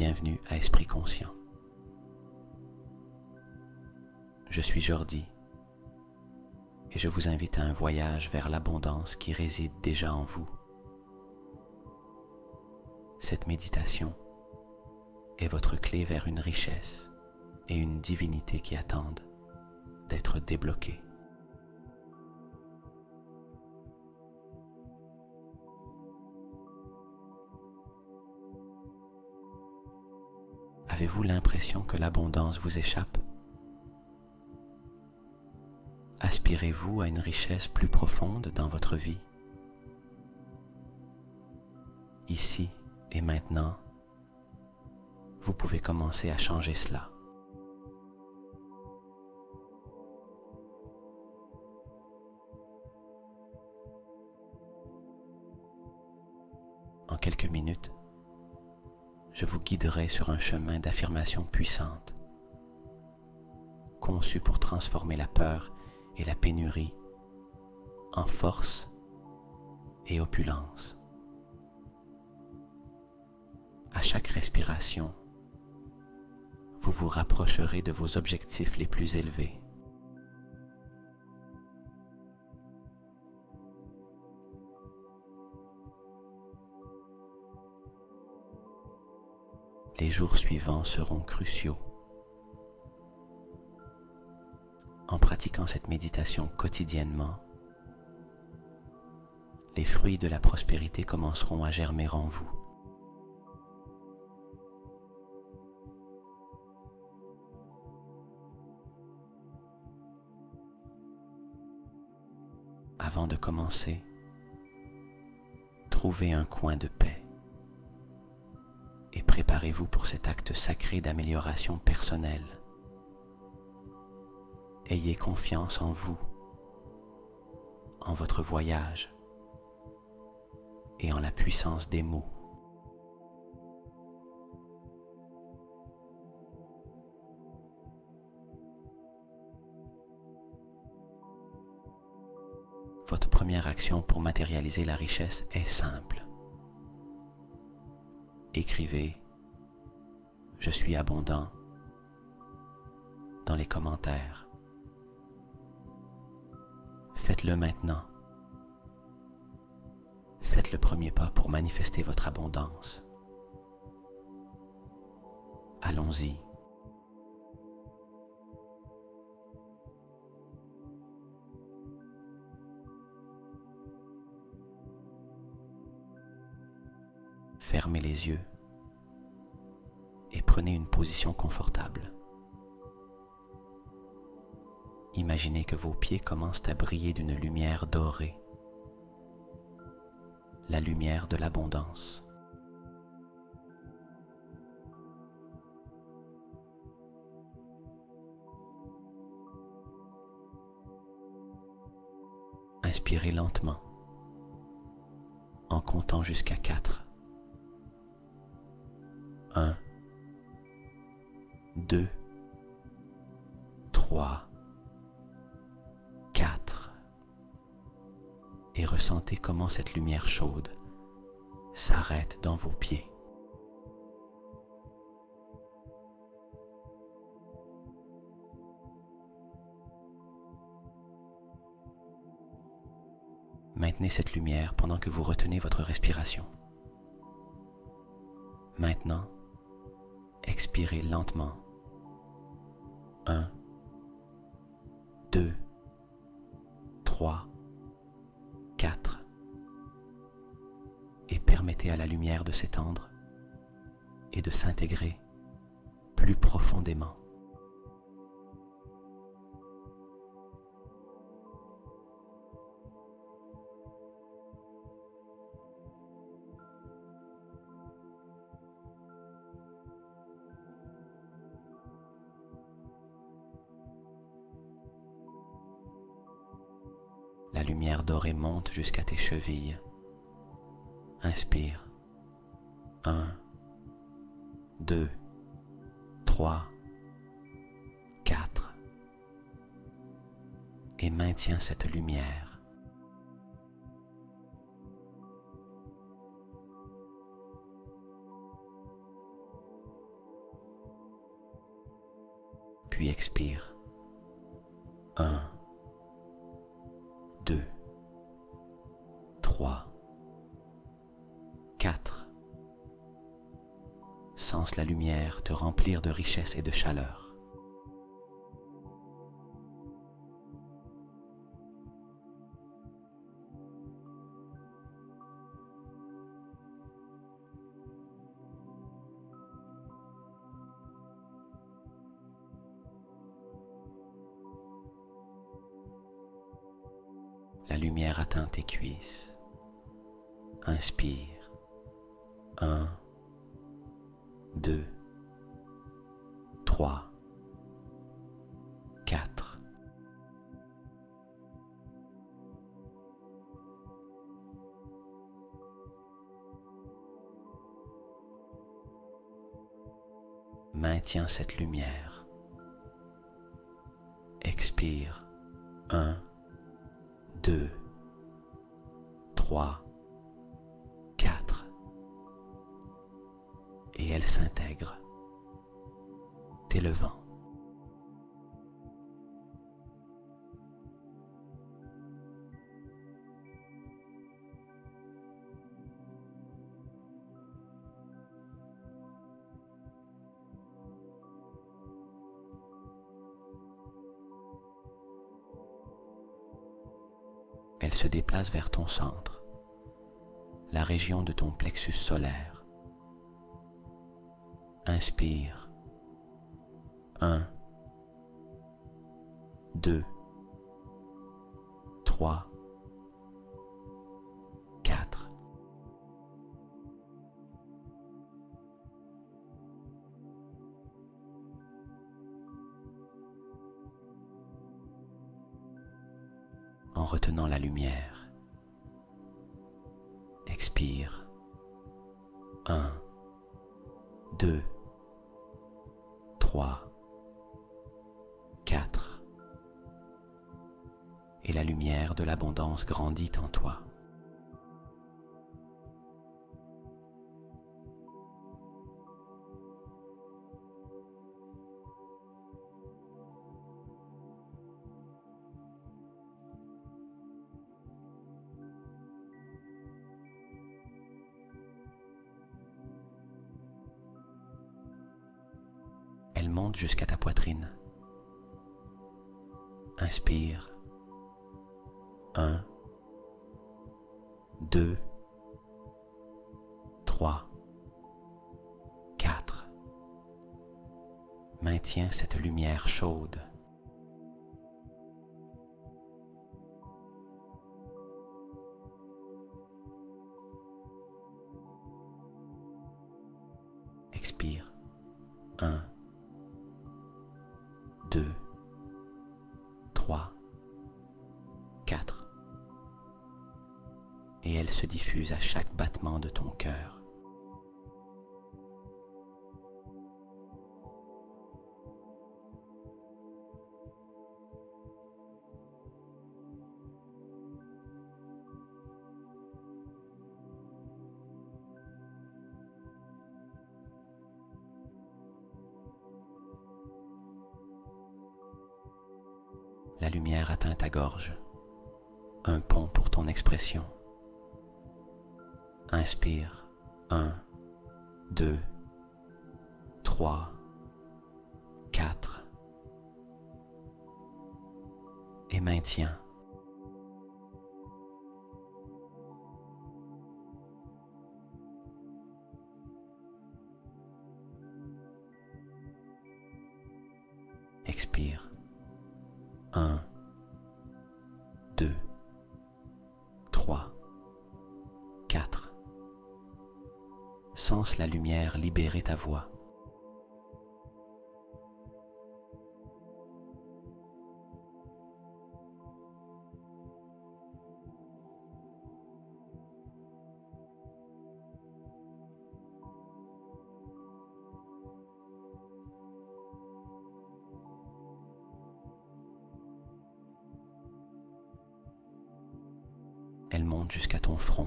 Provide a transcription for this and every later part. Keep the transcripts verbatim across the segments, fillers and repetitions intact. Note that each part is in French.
bienvenue à Esprit Conscient. Je suis Jordi et je vous invite à un voyage vers l'abondance qui réside déjà en vous. Cette méditation est votre clé vers une richesse et une divinité qui attendent d'être débloquées. Avez-vous l'impression que l'abondance vous échappe? Aspirez-vous à une richesse plus profonde dans votre vie? Ici et maintenant, vous pouvez commencer à changer cela. En quelques minutes, je vous guiderai sur un chemin d'affirmation puissante, conçu pour transformer la peur et la pénurie en force et opulence. À chaque respiration, vous vous rapprocherez de vos objectifs les plus élevés. Les jours suivants seront cruciaux. En pratiquant cette méditation quotidiennement, les fruits de la prospérité commenceront à germer en vous. Avant de commencer, trouvez un coin de paix et préparez-vous pour cet acte sacré d'amélioration personnelle. Ayez confiance en vous, en votre voyage et en la puissance des mots. Votre première action pour matérialiser la richesse est simple. Écrivez « Je suis abondant » dans les commentaires. Faites-le maintenant. Faites le premier pas pour manifester votre abondance. Allons-y. Fermez les yeux et prenez une position confortable. Imaginez que vos pieds commencent à briller d'une lumière dorée, la lumière de l'abondance. Inspirez lentement en comptant jusqu'à quatre. Un, deux, trois, quatre. Et ressentez comment cette lumière chaude s'arrête dans vos pieds. Maintenez cette lumière pendant que vous retenez votre respiration. Maintenant, expirez lentement. Un, deux, trois, quatre. Et permettez à la lumière de s'étendre et de s'intégrer plus profondément. La lumière dorée monte jusqu'à tes chevilles. Inspire. Un, deux, trois, quatre. Et maintiens cette lumière. puis expire. Un, deux, trois, quatre. Sens la lumière te remplir de richesse et de chaleur. La lumière atteint tes cuisses. Inspire. Un, deux, trois, quatre. Maintiens cette lumière. Expire. Un, deux, trois, quatre. Et elle s'intègre, t'élevant. Elle se déplace vers ton centre, la région de ton plexus solaire. Inspire. Un, deux, trois, quatre. En retenant la lumière, expire. Un, deux, trois, quatre. Et la lumière de l'abondance grandit en toi. Elle monte jusqu'à ta poitrine. Inspire. Un, deux, trois, quatre. Maintiens cette lumière chaude. Expire. Un, deux, trois, quatre. Et elle se diffuse à chaque battement de ton cœur. La lumière atteint ta gorge, un pont pour ton expression. Inspire. Un, deux, trois, quatre. Et maintiens. Expire. Un, deux, trois, quatre. Sens la lumière libérer ta voix. Elle monte jusqu'à ton front,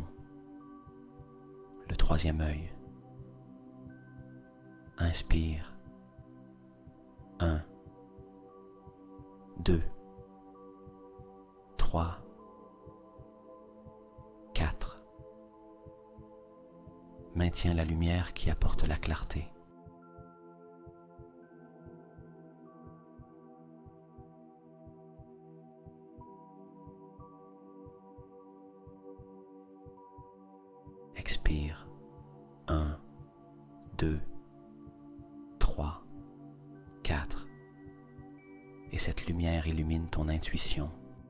le troisième œil. Inspire. Un, deux, trois, quatre. Maintiens la lumière qui apporte la clarté. Expire. un, deux, trois, quatre. Et cette lumière illumine ton intuition.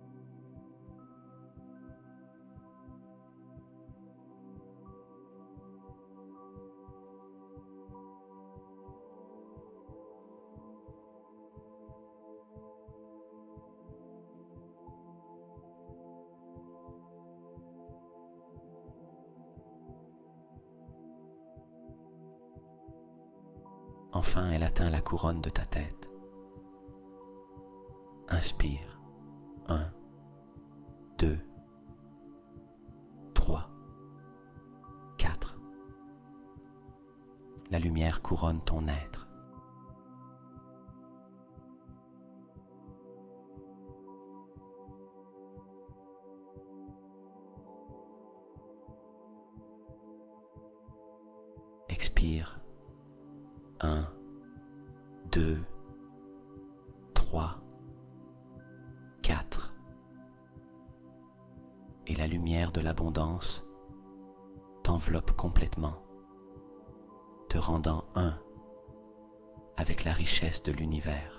Enfin, elle atteint la couronne de ta tête. Inspire. un, deux, trois, quatre. La lumière couronne ton être. Expire. un, deux, trois, quatre. Et la lumière de l'abondance t'enveloppe complètement, te rendant un avec la richesse de l'univers.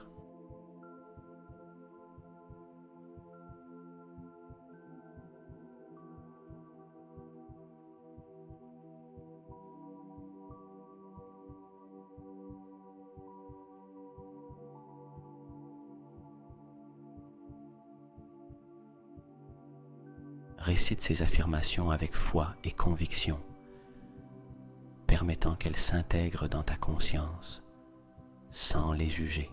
Récite ces affirmations avec foi et conviction, permettant qu'elles s'intègrent dans ta conscience sans les juger.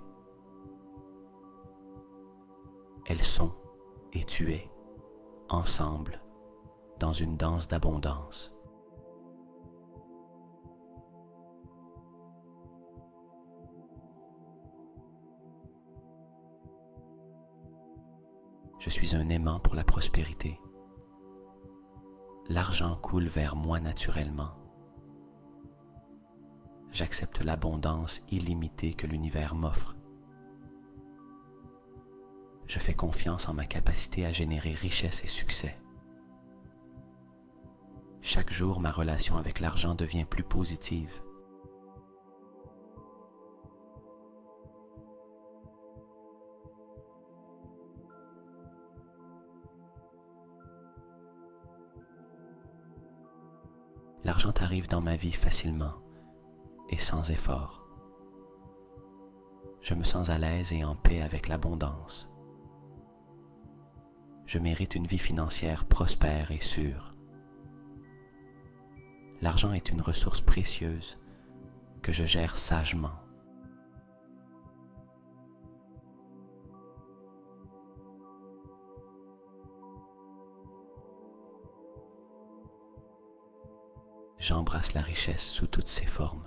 Elles sont, et tu es, ensemble, dans une danse d'abondance. Je suis un aimant pour la prospérité. L'argent coule vers moi naturellement. J'accepte l'abondance illimitée que l'univers m'offre. Je fais confiance en ma capacité à générer richesse et succès. Chaque jour, ma relation avec l'argent devient plus positive. L'argent arrive dans ma vie facilement et sans effort. Je me sens à l'aise et en paix avec l'abondance. Je mérite une vie financière prospère et sûre. L'argent est une ressource précieuse que je gère sagement. J'embrasse la richesse sous toutes ses formes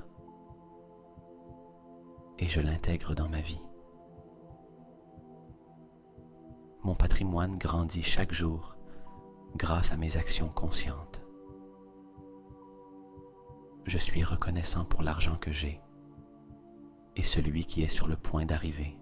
et je l'intègre dans ma vie. Mon patrimoine grandit chaque jour grâce à mes actions conscientes. Je suis reconnaissant pour l'argent que j'ai et celui qui est sur le point d'arriver.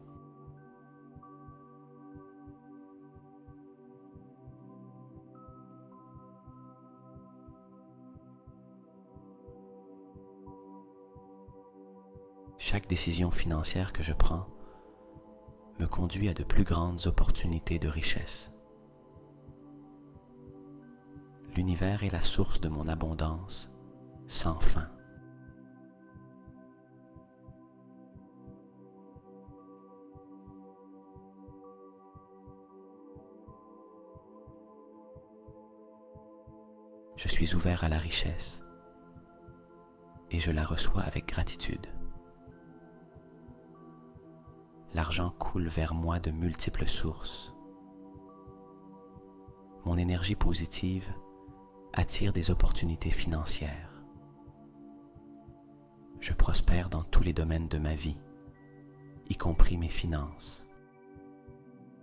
Chaque décision financière que je prends me conduit à de plus grandes opportunités de richesse. L'univers est la source de mon abondance sans fin. Je suis ouvert à la richesse et je la reçois avec gratitude. L'argent coule vers moi de multiples sources. Mon énergie positive attire des opportunités financières. Je prospère dans tous les domaines de ma vie, y compris mes finances.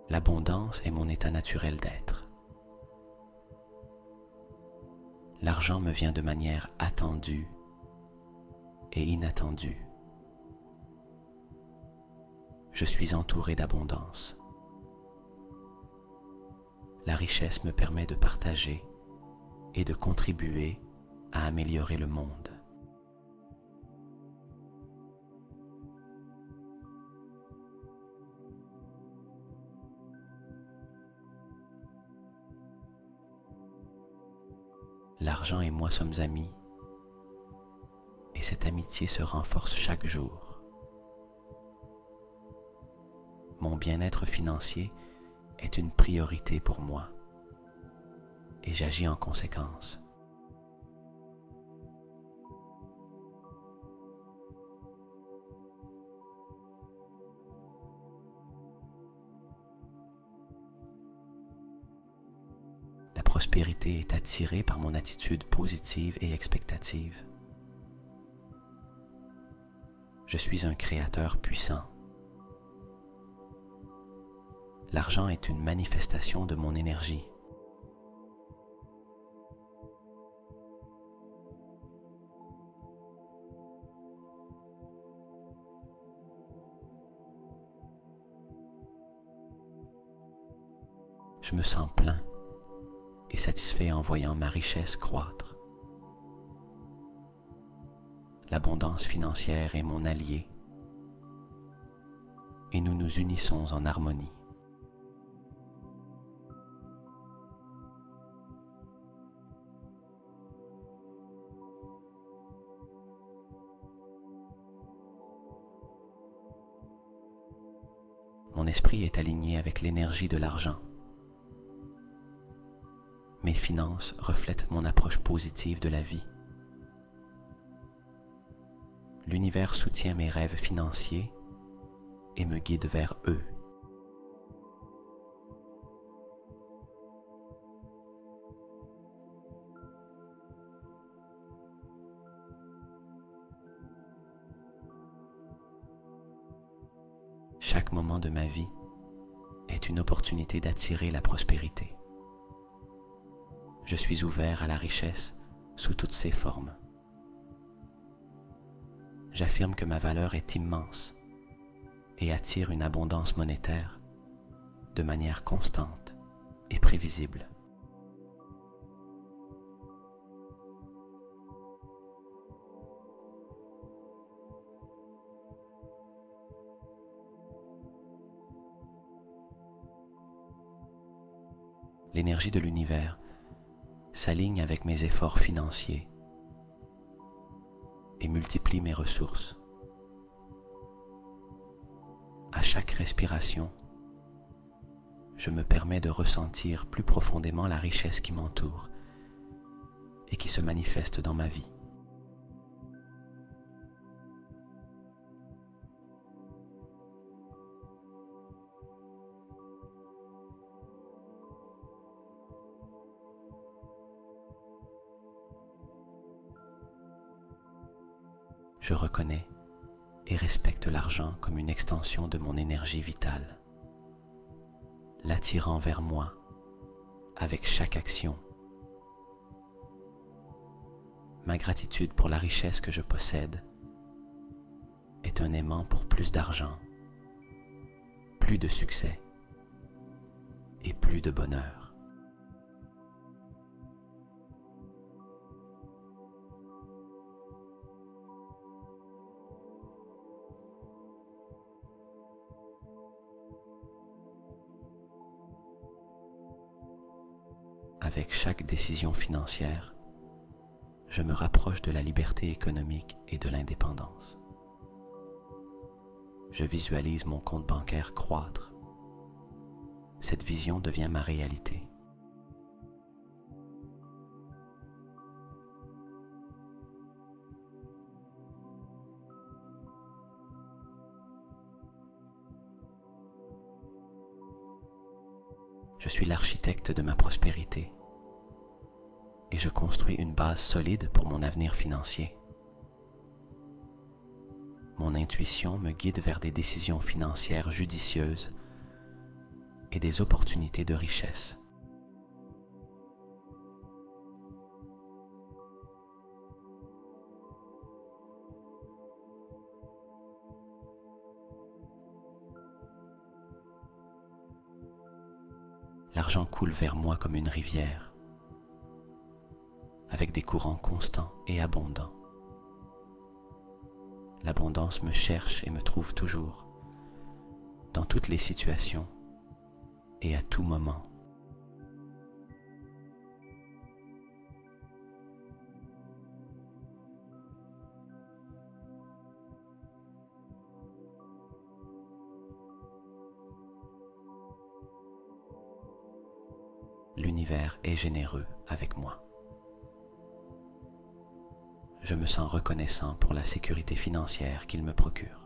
L'abondance est mon état naturel d'être. L'argent me vient de manière attendue et inattendue. Je suis entouré d'abondance. La richesse me permet de partager et de contribuer à améliorer le monde. L'argent et moi sommes amis, et cette amitié se renforce chaque jour. Mon bien-être financier est une priorité pour moi, et j'agis en conséquence. La prospérité est attirée par mon attitude positive et expectative. Je suis un créateur puissant. L'argent est une manifestation de mon énergie. Je me sens plein et satisfait en voyant ma richesse croître. L'abondance financière est mon allié et nous nous unissons en harmonie. Mon esprit est aligné avec l'énergie de l'argent. Mes finances reflètent mon approche positive de la vie. L'univers soutient mes rêves financiers et me guide vers eux. Chaque moment de ma vie est une opportunité d'attirer la prospérité. Je suis ouvert à la richesse sous toutes ses formes. J'affirme que ma valeur est immense et attire une abondance monétaire de manière constante et prévisible. L'énergie de l'univers s'aligne avec mes efforts financiers et multiplie mes ressources. À chaque respiration, je me permets de ressentir plus profondément la richesse qui m'entoure et qui se manifeste dans ma vie. Je reconnais et respecte l'argent comme une extension de mon énergie vitale, l'attirant vers moi avec chaque action. Ma gratitude pour la richesse que je possède est un aimant pour plus d'argent, plus de succès et plus de bonheur. Avec chaque décision financière, je me rapproche de la liberté économique et de l'indépendance. Je visualise mon compte bancaire croître. Cette vision devient ma réalité. Je suis l'architecte de ma prospérité et je construis une base solide pour mon avenir financier. Mon intuition me guide vers des décisions financières judicieuses et des opportunités de richesse. L'argent coule vers moi comme une rivière, avec des courants constants et abondants. L'abondance me cherche et me trouve toujours, dans toutes les situations et à tout moment. L'univers est généreux avec moi. Je me sens reconnaissant pour la sécurité financière qu'il me procure.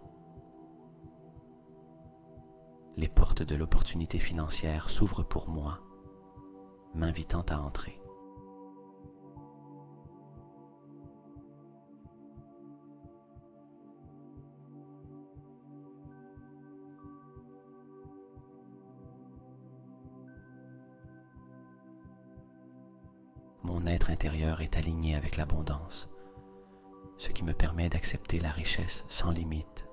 Les portes de l'opportunité financière s'ouvrent pour moi, m'invitant à entrer. Mon être intérieur est aligné avec l'abondance, ce qui me permet d'accepter la richesse sans limite.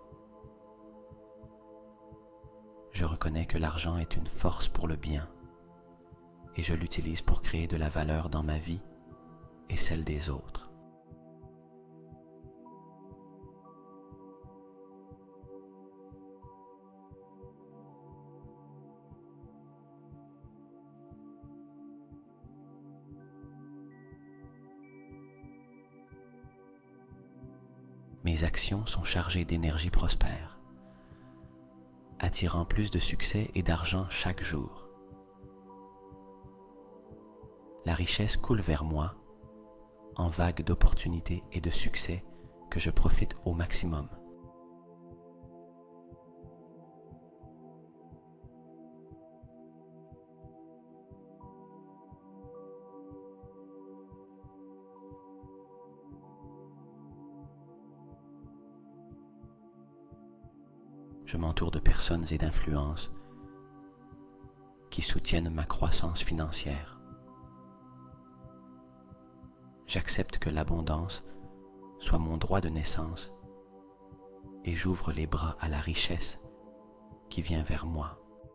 Je reconnais que l'argent est une force pour le bien et je l'utilise pour créer de la valeur dans ma vie et celle des autres. Mes actions sont chargées d'énergie prospère, attirant plus de succès et d'argent chaque jour. La richesse coule vers moi, en vagues d'opportunités et de succès que je profite au maximum. Je m'entoure de personnes et d'influences qui soutiennent ma croissance financière. J'accepte que l'abondance soit mon droit de naissance et j'ouvre les bras à la richesse qui vient vers moi.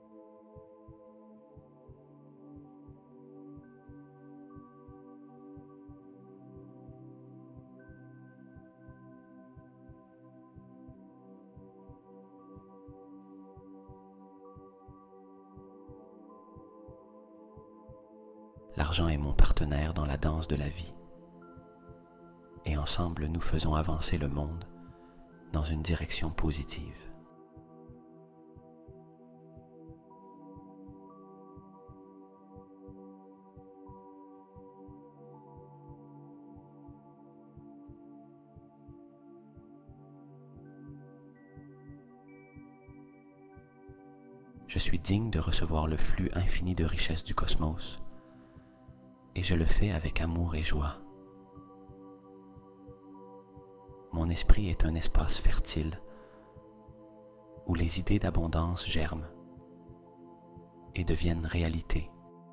L'argent est mon partenaire dans la danse de la vie. Et ensemble, nous faisons avancer le monde dans une direction positive. Je suis digne de recevoir le flux infini de richesses du cosmos. Et je le fais avec amour et joie. Mon esprit est un espace fertile où les idées d'abondance germent et deviennent réalité.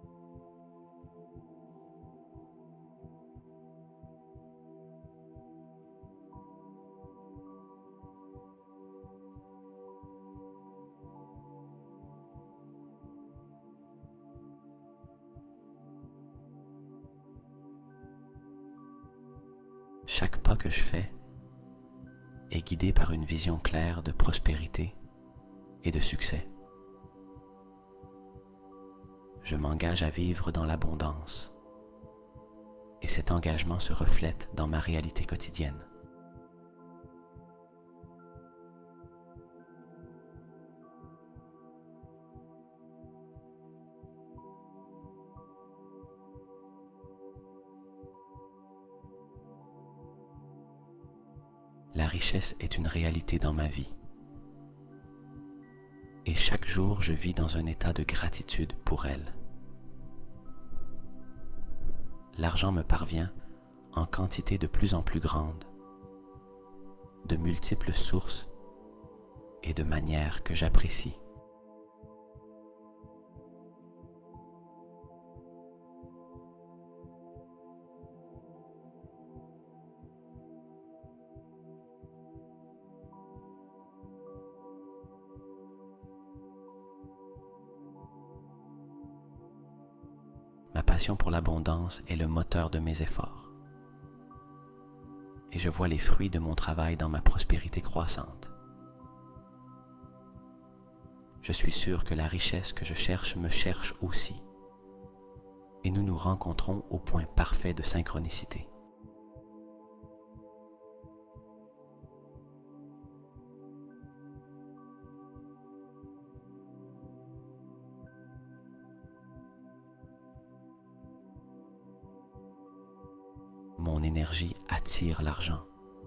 Chaque pas que je fais est guidé par une vision claire de prospérité et de succès. Je m'engage à vivre dans l'abondance et cet engagement se reflète dans ma réalité quotidienne. La richesse est une réalité dans ma vie. Et chaque jour, je vis dans un état de gratitude pour elle. L'argent me parvient en quantité de plus en plus grande, de multiples sources et de manières que j'apprécie. passion pour l'abondance est le moteur de mes efforts. Et je vois les fruits de mon travail dans ma prospérité croissante. Je suis sûr que la richesse que je cherche me cherche aussi. Et nous nous rencontrons au point parfait de synchronicité. Mon énergie attire l'argent.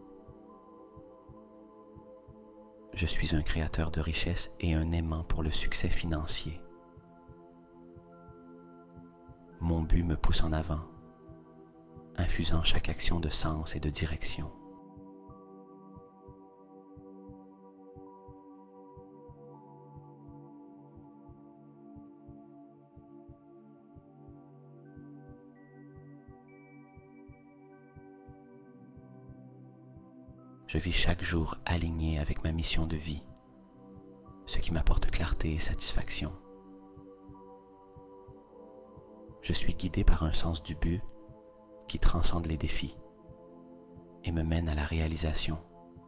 Je suis un créateur de richesse et un aimant pour le succès financier. Mon but me pousse en avant, infusant chaque action de sens et de direction. Je vis chaque jour aligné avec ma mission de vie, ce qui m'apporte clarté et satisfaction. Je suis guidé par un sens du but qui transcende les défis et me mène à la réalisation.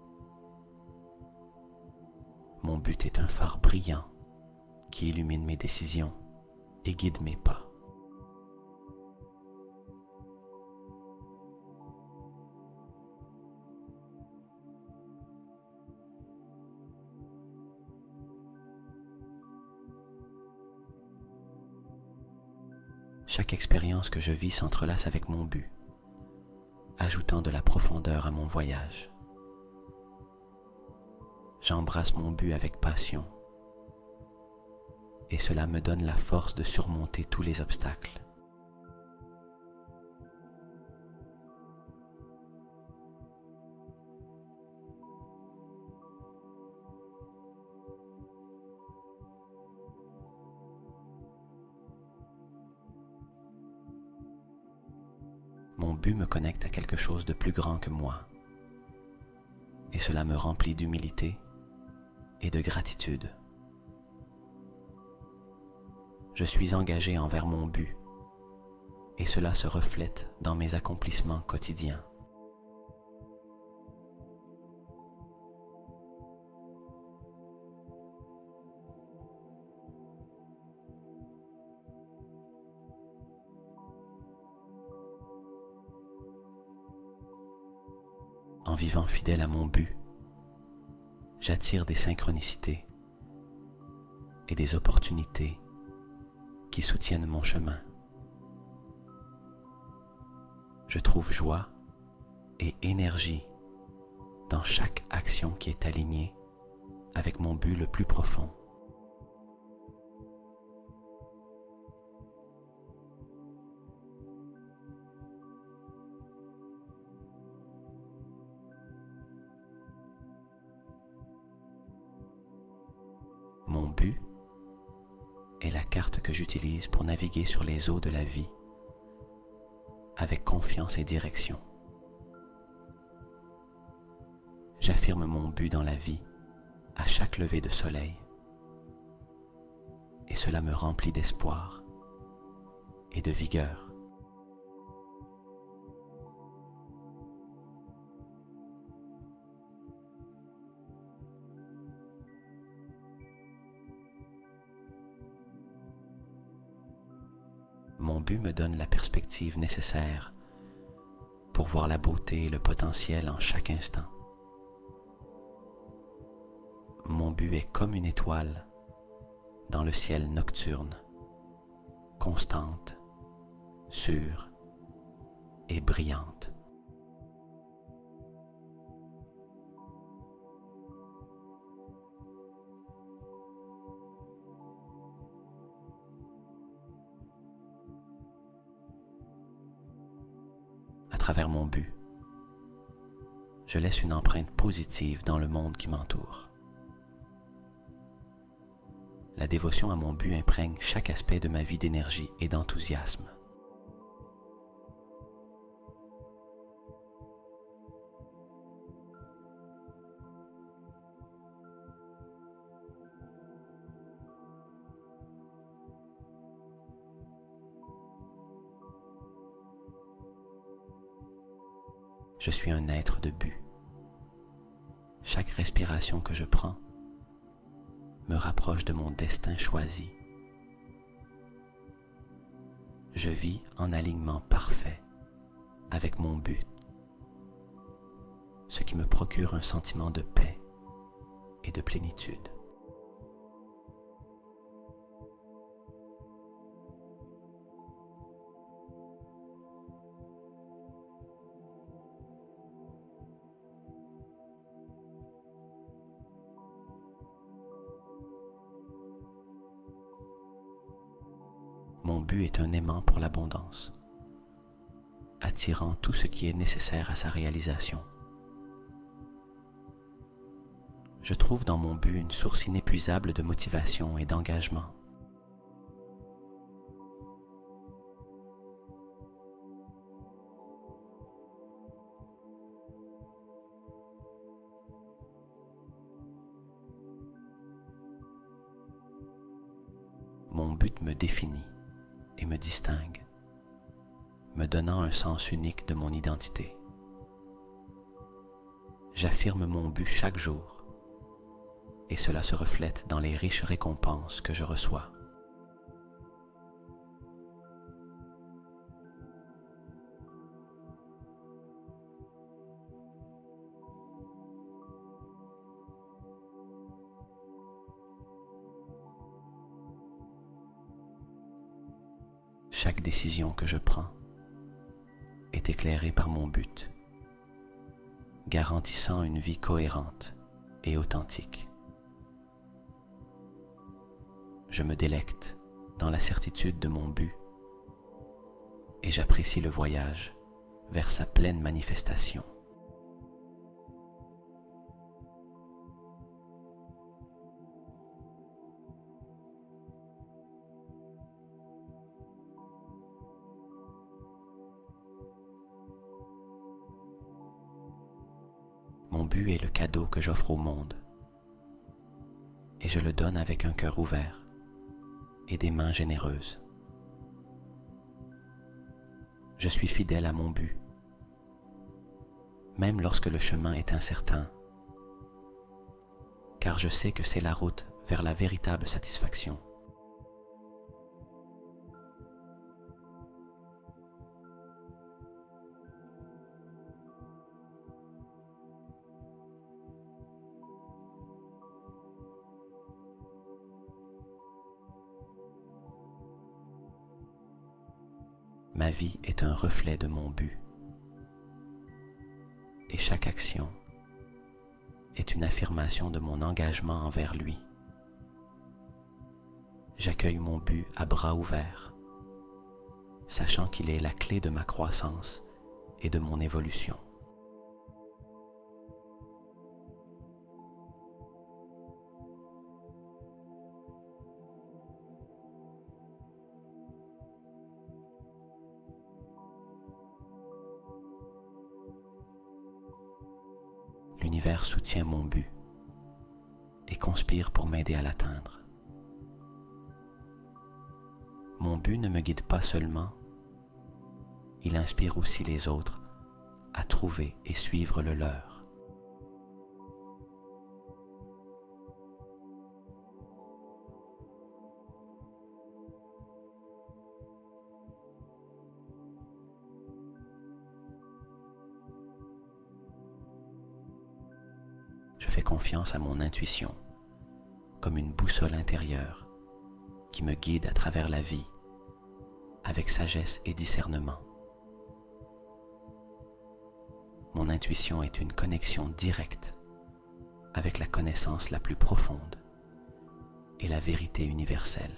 Mon but est un phare brillant qui illumine mes décisions et guide mes pas. Chaque expérience que je vis s'entrelace avec mon but, ajoutant de la profondeur à mon voyage. J'embrasse mon but avec passion, et cela me donne la force de surmonter tous les obstacles. Mon but me connecte à quelque chose de plus grand que moi, et cela me remplit d'humilité et de gratitude. Je suis engagé envers mon but, et cela se reflète dans mes accomplissements quotidiens. En vivant fidèle à mon but, j'attire des synchronicités et des opportunités qui soutiennent mon chemin. Je trouve joie et énergie dans chaque action qui est alignée avec mon but le plus profond. Mon but est la carte que j'utilise pour naviguer sur les eaux de la vie avec confiance et direction. J'affirme mon but dans la vie à chaque lever de soleil et cela me remplit d'espoir et de vigueur. Mon but me donne la perspective nécessaire pour voir la beauté et le potentiel en chaque instant. Mon but est comme une étoile dans le ciel nocturne, constante, sûre et brillante. À travers mon but, je laisse une empreinte positive dans le monde qui m'entoure. La dévotion à mon but imprègne chaque aspect de ma vie d'énergie et d'enthousiasme. Je suis un être de but. Chaque respiration que je prends me rapproche de mon destin choisi. Je vis en alignement parfait avec mon but, ce qui me procure un sentiment de paix et de plénitude. Mon but est un aimant pour l'abondance, attirant tout ce qui est nécessaire à sa réalisation. Je trouve dans mon but une source inépuisable de motivation et d'engagement. Mon but me définit et me distingue, me donnant un sens unique de mon identité. J'affirme mon but chaque jour, et cela se reflète dans les riches récompenses que je reçois. Chaque décision que je prends est éclairée par mon but, garantissant une vie cohérente et authentique. Je me délecte dans la certitude de mon but et j'apprécie le voyage vers sa pleine manifestation. Mon but est le cadeau que j'offre au monde, et je le donne avec un cœur ouvert et des mains généreuses. Je suis fidèle à mon but, même lorsque le chemin est incertain, car je sais que c'est la route vers la véritable satisfaction. Ma vie est un reflet de mon but, et chaque action est une affirmation de mon engagement envers lui. J'accueille mon but à bras ouverts, sachant qu'il est la clé de ma croissance et de mon évolution. L'univers soutient mon but et conspire pour m'aider à l'atteindre. Mon but ne me guide pas seulement, il inspire aussi les autres à trouver et suivre le leur. Je fais confiance à mon intuition, comme une boussole intérieure qui me guide à travers la vie avec sagesse et discernement. Mon intuition est une connexion directe avec la connaissance la plus profonde et la vérité universelle.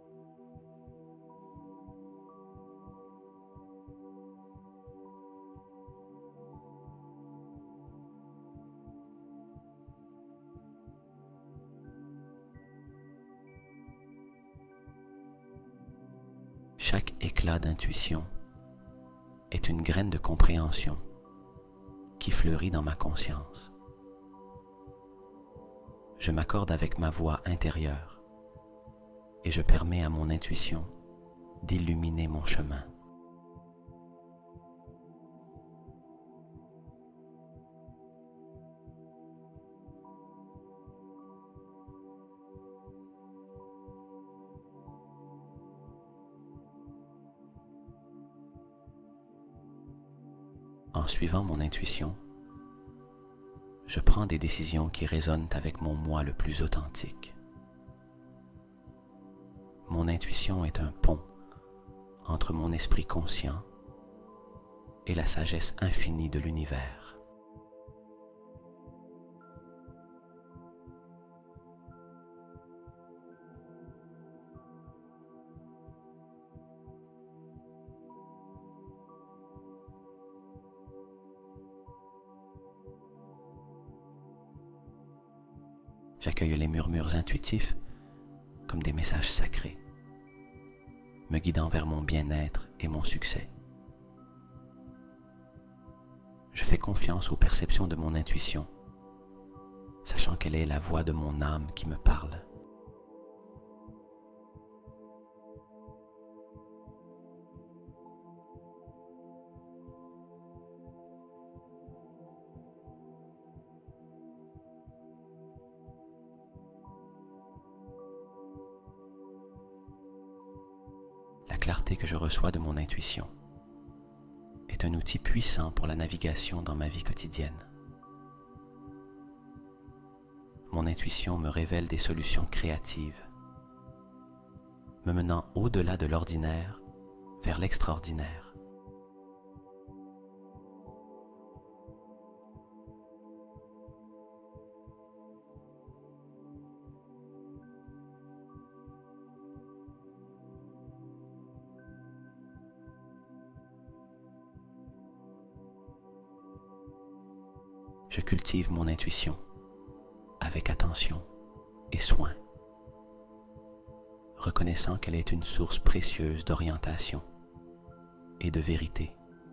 Chaque éclat d'intuition est une graine de compréhension qui fleurit dans ma conscience. Je m'accorde avec ma voix intérieure et je permets à mon intuition d'illuminer mon chemin. En suivant mon intuition, je prends des décisions qui résonnent avec mon moi le plus authentique. Mon intuition est un pont entre mon esprit conscient et la sagesse infinie de l'univers. J'accueille les murmures intuitifs comme des messages sacrés, me guidant vers mon bien-être et mon succès. Je fais confiance aux perceptions de mon intuition, sachant qu'elle est la voix de mon âme qui me parle. La clarté que je reçois de mon intuition est un outil puissant pour la navigation dans ma vie quotidienne. Mon intuition me révèle des solutions créatives, me menant au-delà de l'ordinaire vers l'extraordinaire. Je cultive mon intuition avec attention et soin, reconnaissant qu'elle est une source précieuse d'orientation et de vérité.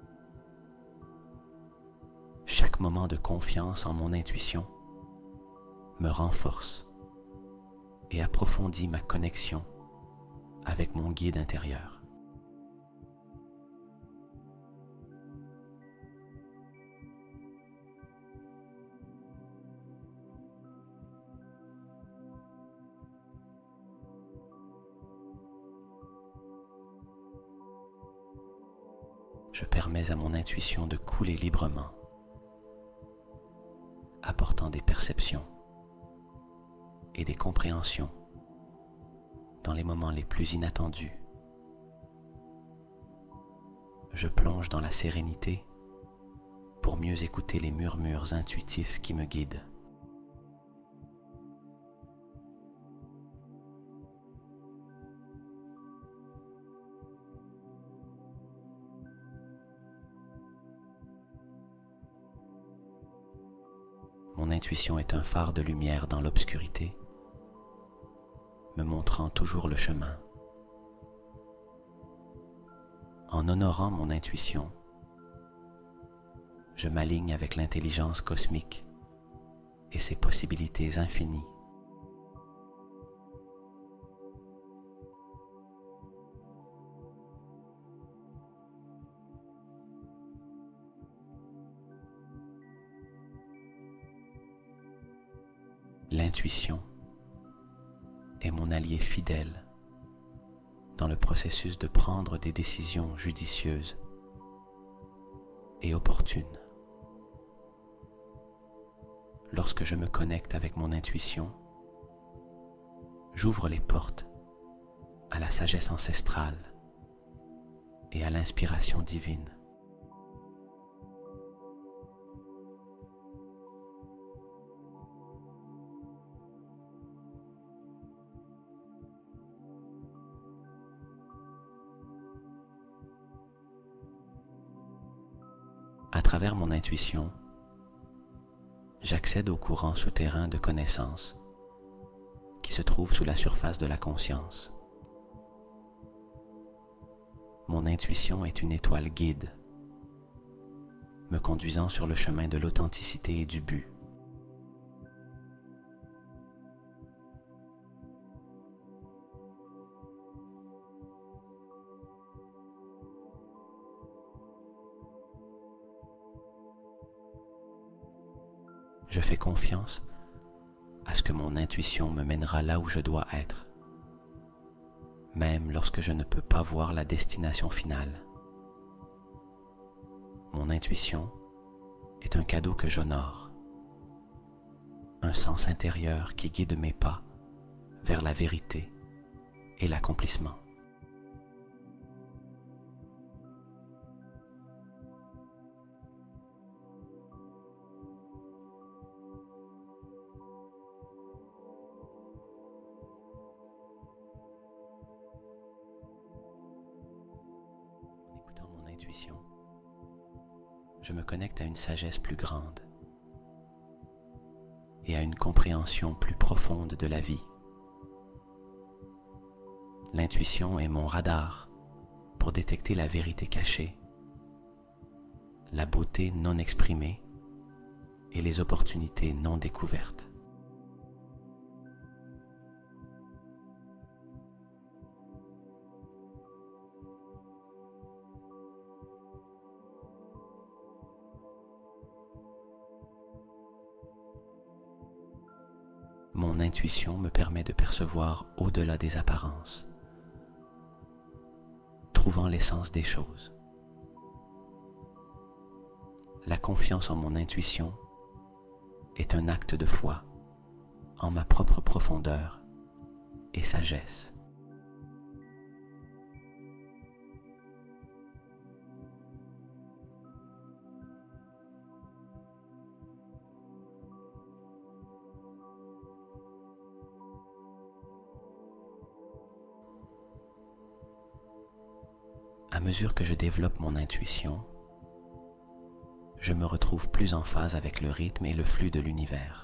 Chaque moment de confiance en mon intuition me renforce et approfondit ma connexion avec mon guide intérieur. Je permets à mon intuition de couler librement, apportant des perceptions et des compréhensions dans les moments les plus inattendus. Je plonge dans la sérénité pour mieux écouter les murmures intuitifs qui me guident. Mon intuition est un phare de lumière dans l'obscurité, me montrant toujours le chemin. En honorant mon intuition, je m'aligne avec l'intelligence cosmique et ses possibilités infinies. L'intuition est mon allié fidèle dans le processus de prendre des décisions judicieuses et opportunes. Lorsque je me connecte avec mon intuition, j'ouvre les portes à la sagesse ancestrale et à l'inspiration divine. À travers mon intuition, j'accède au courant souterrain de connaissances qui se trouve sous la surface de la conscience. Mon intuition est une étoile guide, me conduisant sur le chemin de l'authenticité et du but. Je fais confiance à ce que mon intuition me mènera là où je dois être, même lorsque je ne peux pas voir la destination finale. Mon intuition est un cadeau que j'honore, un sens intérieur qui guide mes pas vers la vérité et l'accomplissement. En écoutant mon intuition, je me connecte à une sagesse plus grande et à une compréhension plus profonde de la vie. L'intuition est mon radar pour détecter la vérité cachée, la beauté non exprimée et les opportunités non découvertes. Mon intuition me permet de percevoir au-delà des apparences, trouvant l'essence des choses. La confiance en mon intuition est un acte de foi en ma propre profondeur et sagesse. À mesure que je développe mon intuition, je me retrouve plus en phase avec le rythme et le flux de l'univers.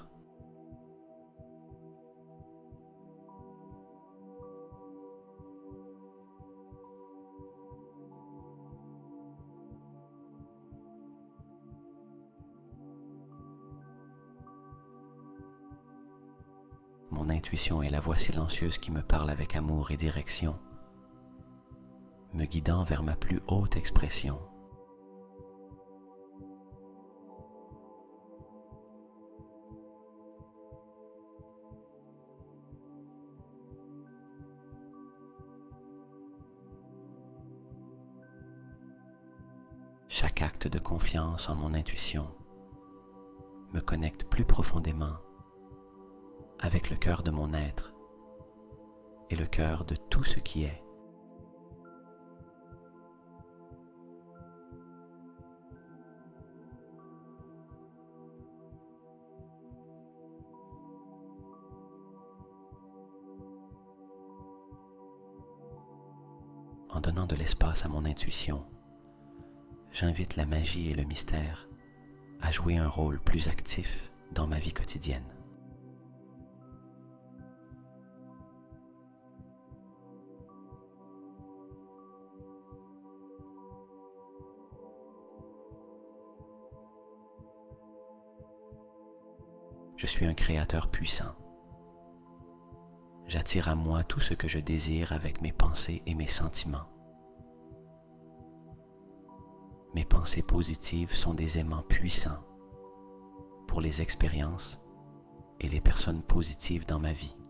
Mon intuition est la voix silencieuse qui me parle avec amour et direction, me guidant vers ma plus haute expression. Chaque acte de confiance en mon intuition me connecte plus profondément avec le cœur de mon être et le cœur de tout ce qui est. En donnant de l'espace à mon intuition, j'invite la magie et le mystère à jouer un rôle plus actif dans ma vie quotidienne. Je suis un créateur puissant. J'attire à moi tout ce que je désire avec mes pensées et mes sentiments. Mes pensées positives sont des aimants puissants pour les expériences et les personnes positives dans ma vie.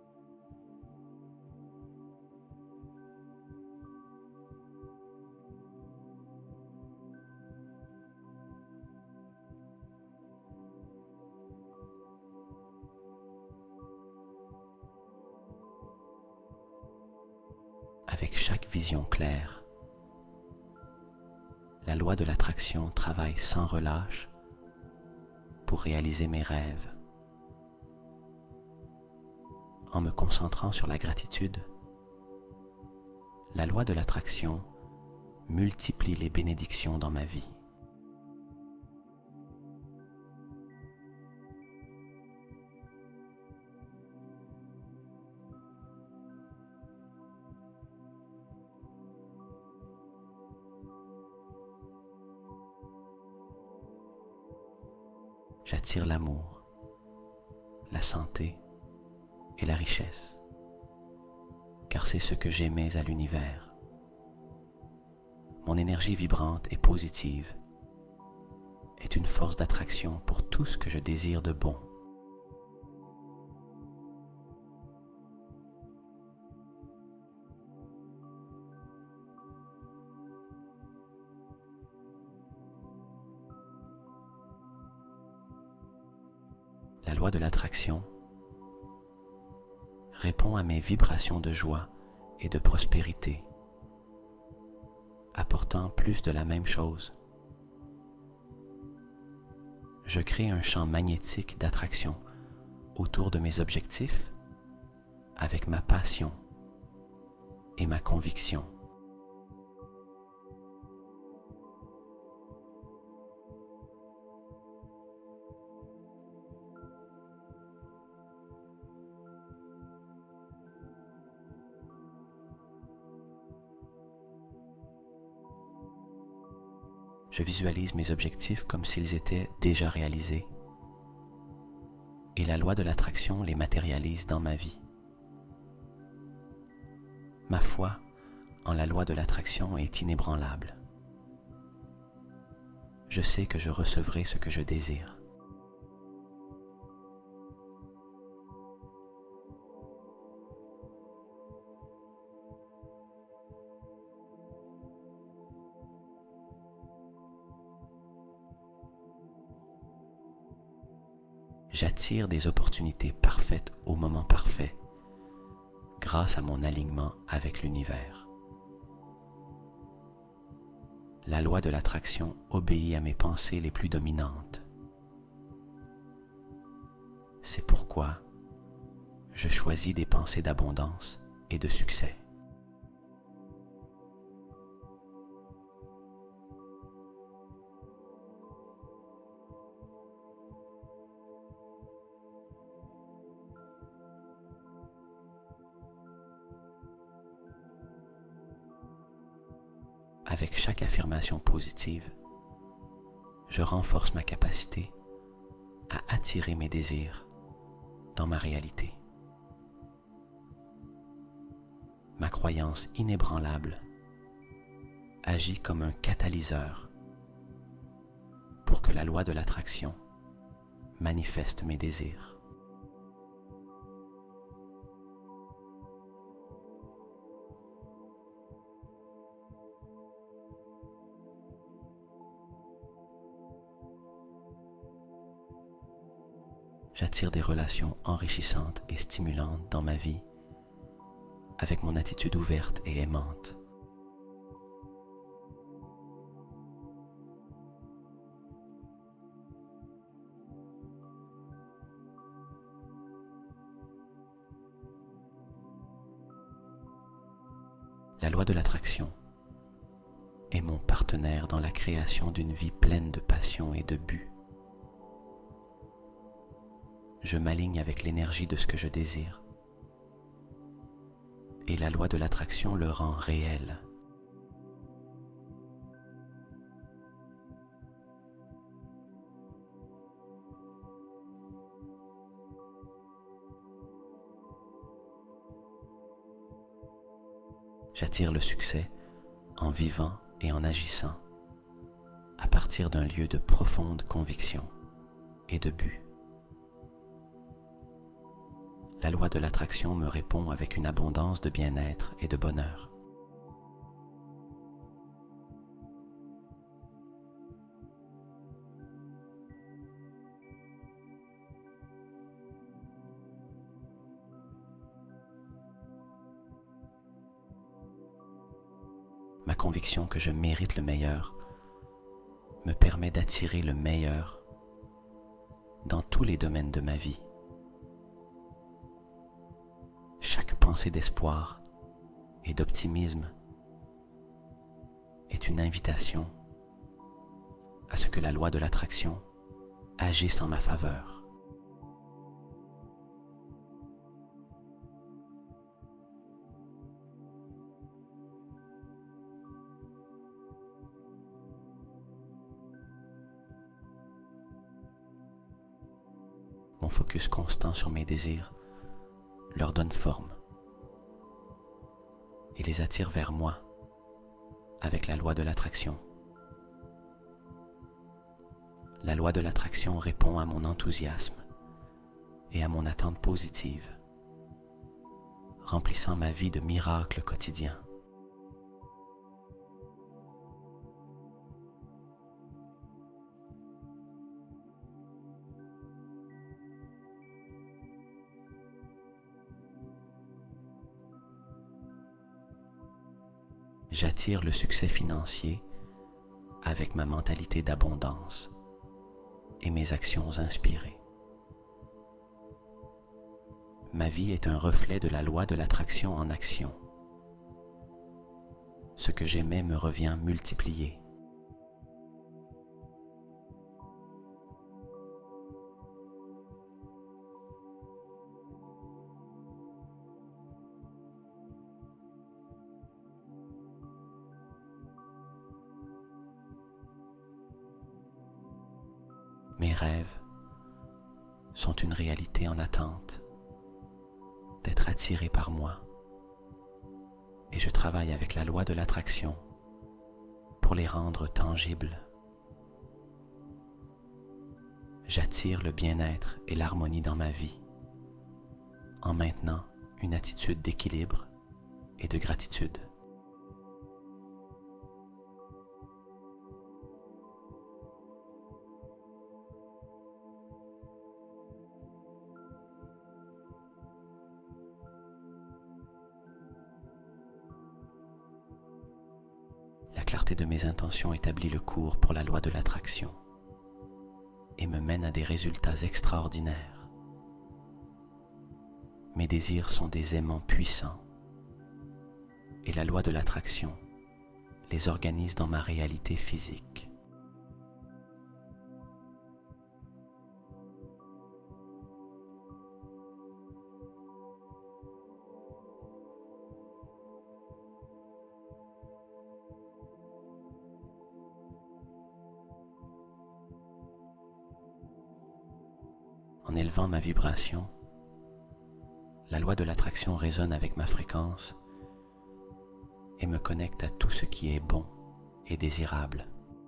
Avec chaque vision claire, la loi de l'attraction travaille sans relâche pour réaliser mes rêves. En me concentrant sur la gratitude, la loi de l'attraction multiplie les bénédictions dans ma vie. J'attire l'amour, la santé et la richesse, car c'est ce que j'émets à l'univers. Mon énergie vibrante et positive est une force d'attraction pour tout ce que je désire de bon. La loi de l'attraction répond à mes vibrations de joie et de prospérité, apportant plus de la même chose. Je crée un champ magnétique d'attraction autour de mes objectifs avec ma passion et ma conviction. Je visualise mes objectifs comme s'ils étaient déjà réalisés et la loi de l'attraction les matérialise dans ma vie. Ma foi en la loi de l'attraction est inébranlable. Je sais que je recevrai ce que je désire. J'attire des opportunités parfaites au moment parfait grâce à mon alignement avec l'univers. La loi de l'attraction obéit à mes pensées les plus dominantes. C'est pourquoi je choisis des pensées d'abondance et de succès. Avec chaque affirmation positive, je renforce ma capacité à attirer mes désirs dans ma réalité. Ma croyance inébranlable agit comme un catalyseur pour que la loi de l'attraction manifeste mes désirs. J'attire des relations enrichissantes et stimulantes dans ma vie avec mon attitude ouverte et aimante. La loi de l'attraction est mon partenaire dans la création d'une vie pleine de passion et de but. Je m'aligne avec l'énergie de ce que je désire et la loi de l'attraction le rend réel. J'attire le succès en vivant et en agissant à partir d'un lieu de profonde conviction et de but. La loi de l'attraction me répond avec une abondance de bien-être et de bonheur. Ma conviction que je mérite le meilleur me permet d'attirer le meilleur dans tous les domaines de ma vie. Chaque pensée d'espoir et d'optimisme est une invitation à ce que la loi de l'attraction agisse en ma faveur. Mon focus constant sur mes désirs leur donne forme et les attire vers moi avec la loi de l'attraction. La loi de l'attraction répond à mon enthousiasme et à mon attente positive, remplissant ma vie de miracles quotidiens. J'attire le succès financier avec ma mentalité d'abondance et mes actions inspirées. Ma vie est un reflet de la loi de l'attraction en action. Ce que j'aimais me revient multiplié. Mes rêves sont une réalité en attente d'être attirés par moi et je travaille avec la loi de l'attraction pour les rendre tangibles. J'attire le bien-être et l'harmonie dans ma vie en maintenant une attitude d'équilibre et de gratitude. La clarté de mes intentions établit le cours pour la loi de l'attraction et me mène à des résultats extraordinaires. Mes désirs sont des aimants puissants et la loi de l'attraction les organise dans ma réalité physique. En élevant ma vibration, la loi de l'attraction résonne avec ma fréquence et me connecte à tout ce qui est bon et désirable.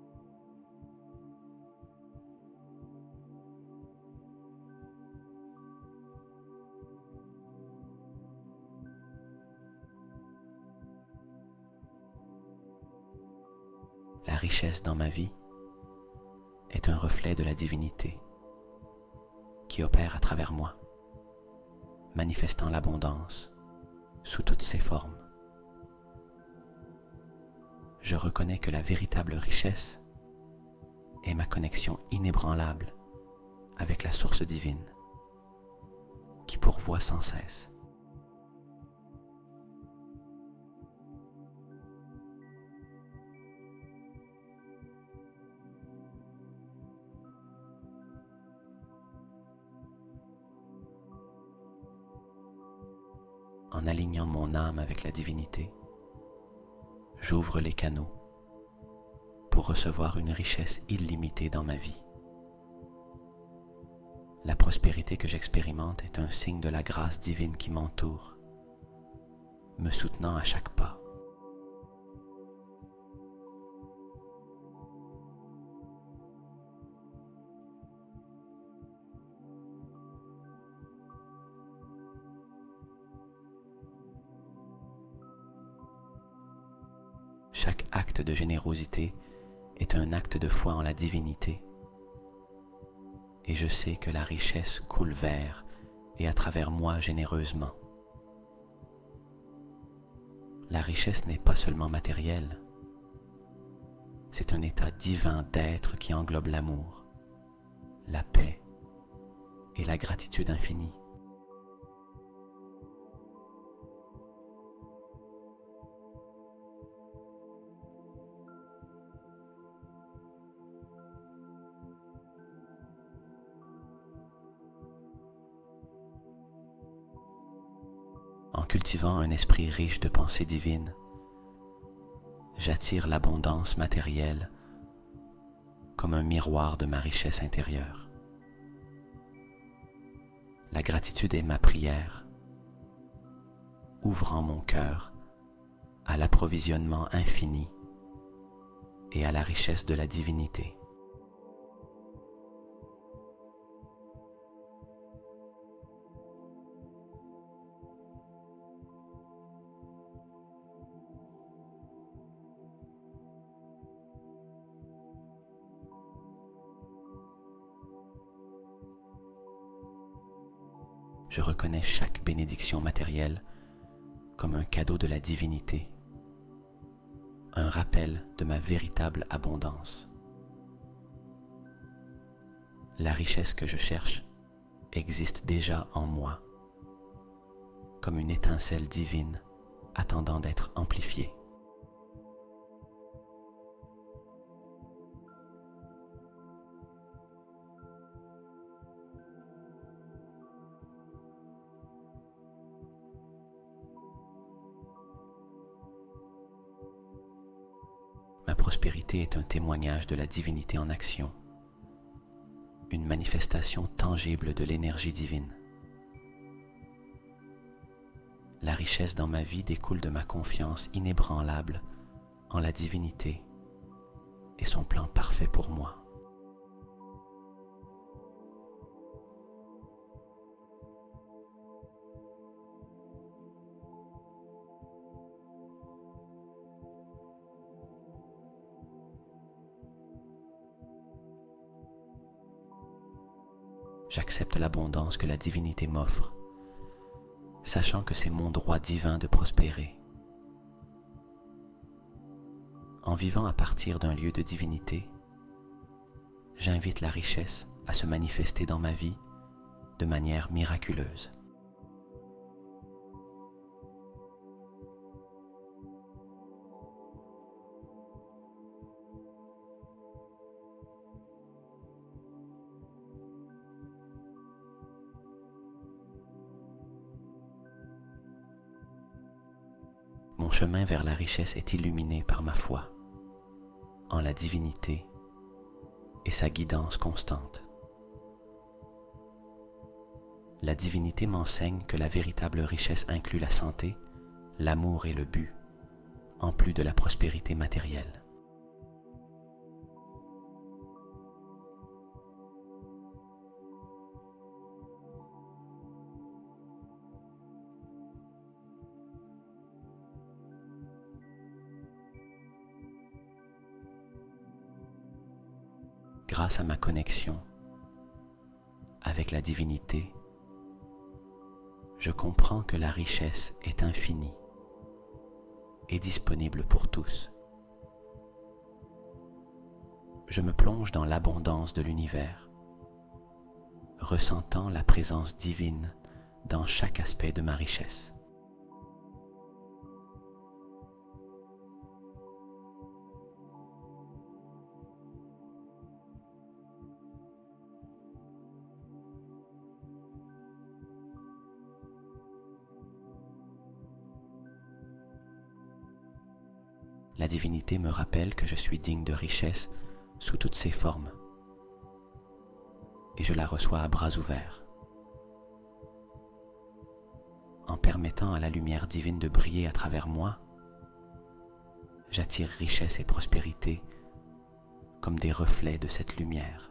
La richesse dans ma vie est un reflet de la divinité qui opère à travers moi, manifestant l'abondance sous toutes ses formes. Je reconnais que la véritable richesse est ma connexion inébranlable avec la source divine qui pourvoit sans cesse. En alignant mon âme avec la divinité, j'ouvre les canaux pour recevoir une richesse illimitée dans ma vie. La prospérité que j'expérimente est un signe de la grâce divine qui m'entoure, me soutenant à chaque pas. Chaque acte de générosité est un acte de foi en la divinité. Et je sais que la richesse coule vers et à travers moi généreusement. La richesse n'est pas seulement matérielle, c'est un état divin d'être qui englobe l'amour, la paix et la gratitude infinie. En cultivant un esprit riche de pensées divines, j'attire l'abondance matérielle comme un miroir de ma richesse intérieure. La gratitude est ma prière, ouvrant mon cœur à l'approvisionnement infini et à la richesse de la divinité. Je reconnais chaque bénédiction matérielle comme un cadeau de la divinité un rappel de ma véritable abondance. La richesse que je cherche existe déjà en moi, comme une étincelle divine attendant d'être amplifiée. Ma prospérité est un témoignage de la divinité en action, une manifestation tangible de l'énergie divine. La richesse dans ma vie découle de ma confiance inébranlable en la divinité et son plan parfait pour moi. J'accepte l'abondance que la divinité m'offre, sachant que c'est mon droit divin de prospérer. En vivant à partir d'un lieu de divinité, j'invite la richesse à se manifester dans ma vie de manière miraculeuse. Mon chemin vers la richesse est illuminé par ma foi en la divinité et sa guidance constante. La divinité m'enseigne que la véritable richesse inclut la santé, l'amour et le but, en plus de la prospérité matérielle. Grâce à ma connexion avec la divinité, je comprends que la richesse est infinie et disponible pour tous. Je me plonge dans l'abondance de l'univers, ressentant la présence divine dans chaque aspect de ma richesse. La divinité me rappelle que je suis digne de richesse sous toutes ses formes, et je la reçois à bras ouverts. En permettant à la lumière divine de briller à travers moi, j'attire richesse et prospérité comme des reflets de cette lumière.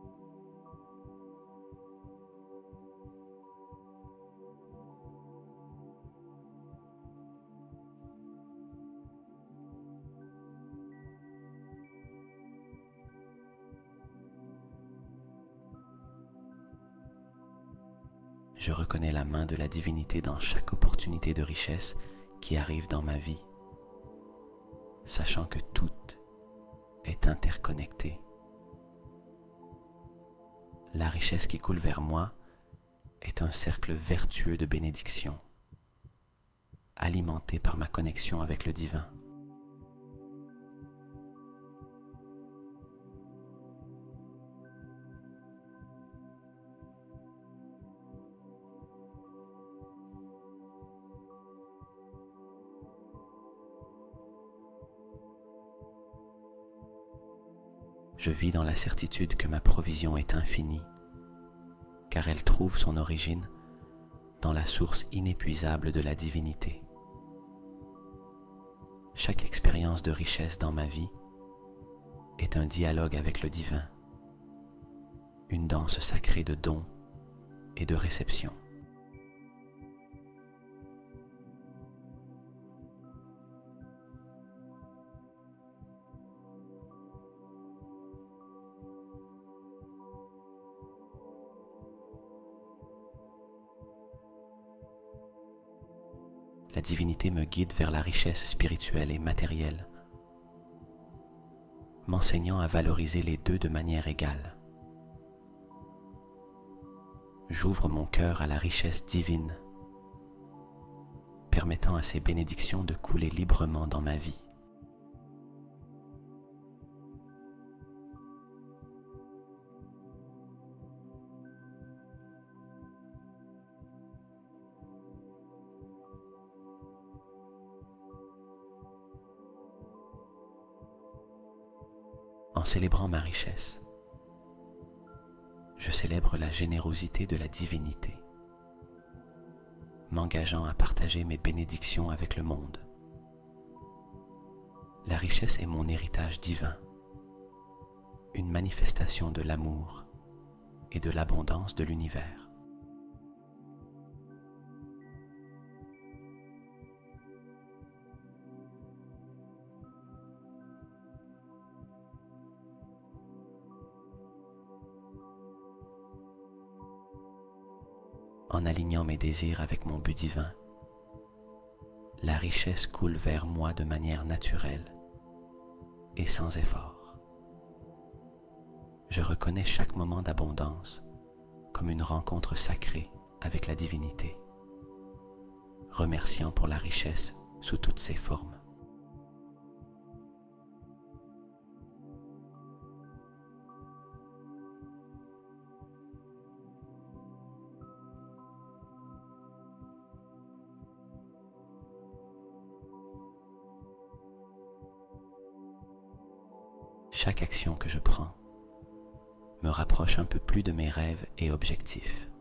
Je reconnais la main de la divinité dans chaque opportunité de richesse qui arrive dans ma vie, sachant que tout est interconnecté. La richesse qui coule vers moi est un cercle vertueux de bénédiction, alimenté par ma connexion avec le divin. Je vis dans la certitude que ma provision est infinie, car elle trouve son origine dans la source inépuisable de la divinité. Chaque expérience de richesse dans ma vie est un dialogue avec le divin, une danse sacrée de dons et de réception. La divinité me guide vers la richesse spirituelle et matérielle m'enseignant à valoriser les deux de manière égale. J'ouvre mon cœur à la richesse divine, permettant à ces bénédictions de couler librement dans ma vie. En célébrant ma richesse, je célèbre la générosité de la divinité, m'engageant à partager mes bénédictions avec le monde. La richesse est mon héritage divin, une manifestation de l'amour et de l'abondance de l'univers. En alignant mes désirs avec mon but divin, la richesse coule vers moi de manière naturelle et sans effort. Je reconnais chaque moment d'abondance comme une rencontre sacrée avec la divinité, remerciant pour la richesse sous toutes ses formes. Chaque action que je prends me rapproche un peu plus de mes rêves et objectifs.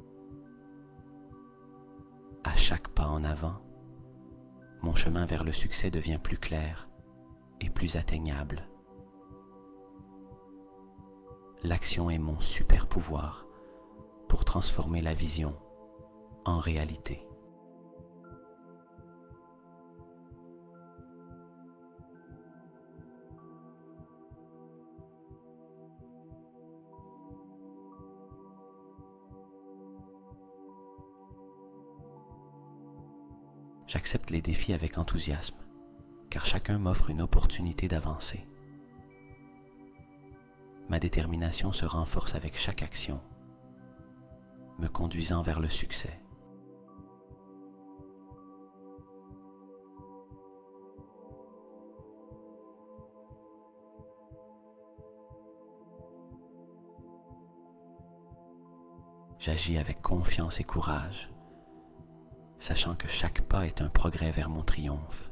À chaque pas en avant, mon chemin vers le succès devient plus clair et plus atteignable. L'action est mon super pouvoir pour transformer la vision en réalité. J'accepte les défis avec enthousiasme, car chacun m'offre une opportunité d'avancer. Ma détermination se renforce avec chaque action, me conduisant vers le succès. J'agis avec confiance et courage, sachant que chaque pas est un progrès vers mon triomphe.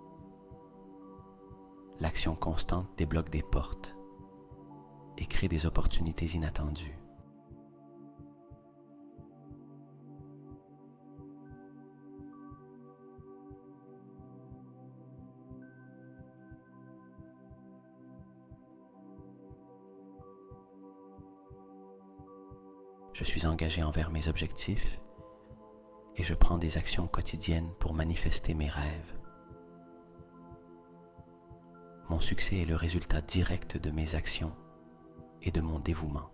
L'action constante débloque des portes et crée des opportunités inattendues. Je suis engagé envers mes objectifs et je prends des actions quotidiennes pour manifester mes rêves. Mon succès est le résultat direct de mes actions et de mon dévouement.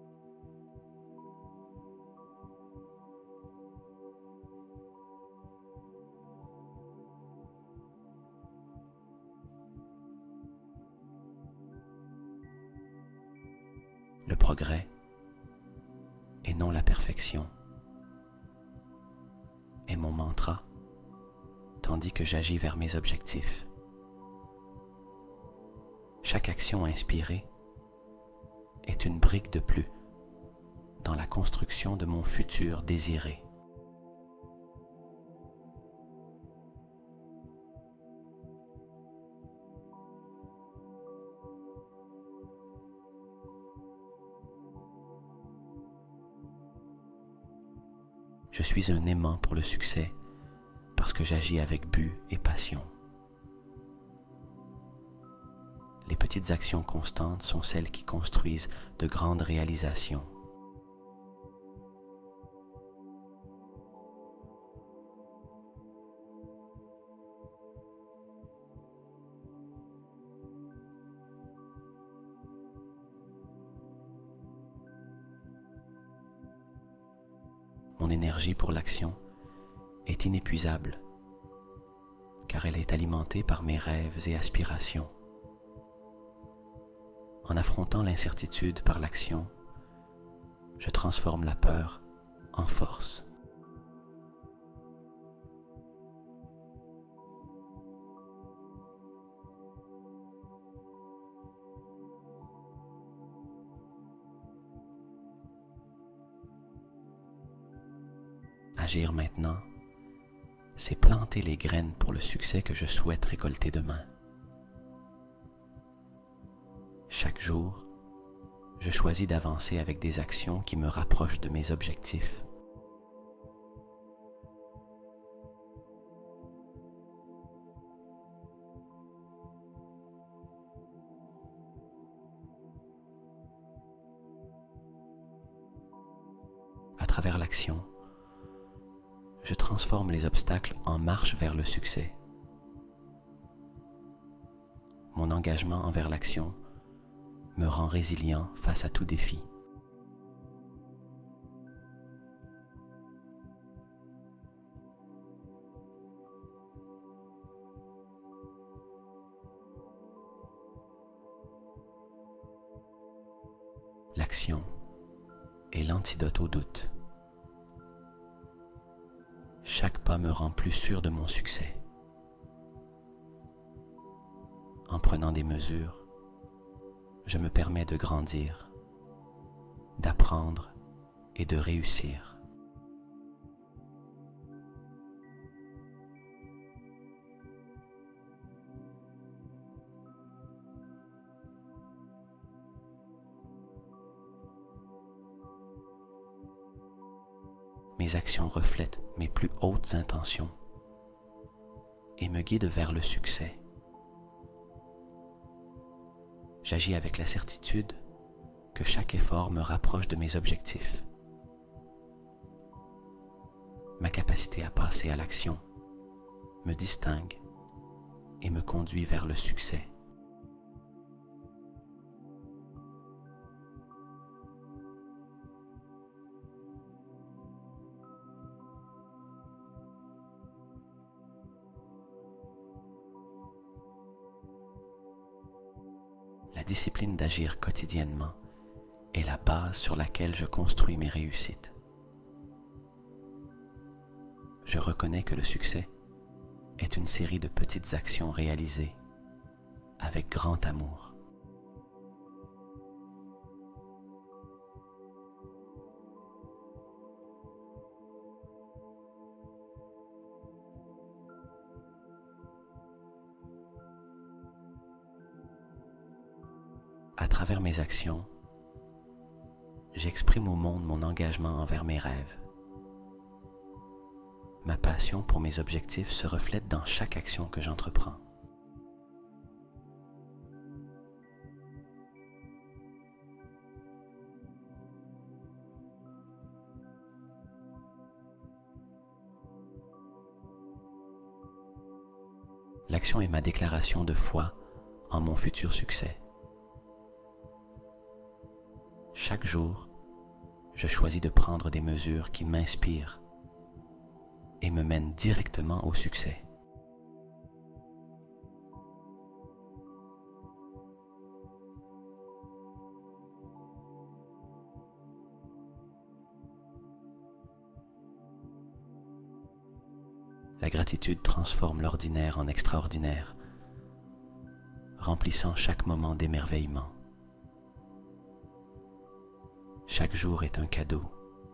Le progrès, et non la perfection, est mon mantra, tandis que j'agis vers mes objectifs. Chaque action inspirée est une brique de plus dans la construction de mon futur désiré. Je suis un aimant pour le succès parce que j'agis avec but et passion. Les petites actions constantes sont celles qui construisent de grandes réalisations. Mon énergie pour l'action est inépuisable, car elle est alimentée par mes rêves et aspirations. En affrontant l'incertitude par l'action, je transforme la peur en force. Agir maintenant, c'est planter les graines pour le succès que je souhaite récolter demain. Chaque jour, je choisis d'avancer avec des actions qui me rapprochent de mes objectifs. À travers l'action, je transforme les obstacles en marche vers le succès. Mon engagement envers l'action me rend résilient face à tout défi. L'action est l'antidote au doute. Chaque pas me rend plus sûr de mon succès. En prenant des mesures, je me permets de grandir, d'apprendre et de réussir. Mes actions reflètent mes plus hautes intentions et me guident vers le succès. J'agis avec la certitude que chaque effort me rapproche de mes objectifs. Ma capacité à passer à l'action me distingue et me conduit vers le succès. La discipline d'agir quotidiennement est la base sur laquelle je construis mes réussites. Je reconnais que le succès est une série de petites actions réalisées avec grand amour. À travers mes actions, j'exprime au monde mon engagement envers mes rêves. Ma passion pour mes objectifs se reflète dans chaque action que j'entreprends. L'action est ma déclaration de foi en mon futur succès. Chaque jour, je choisis de prendre des mesures qui m'inspirent et me mènent directement au succès. La gratitude transforme l'ordinaire en extraordinaire, remplissant chaque moment d'émerveillement. Chaque jour est un cadeau,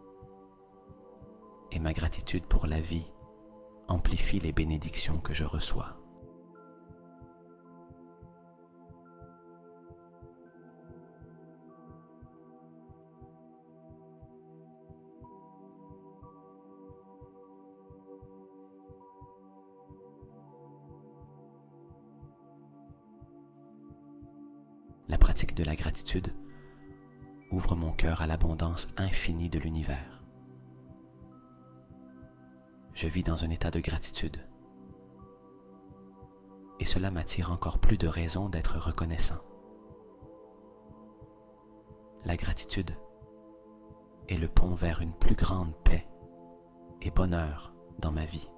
et ma gratitude pour la vie amplifie les bénédictions que je reçois. La pratique de la gratitude ouvre mon cœur à l'abondance infinie de l'univers. Je vis dans un état de gratitude, et cela m'attire encore plus de raisons d'être reconnaissant. La gratitude est le pont vers une plus grande paix et bonheur dans ma vie.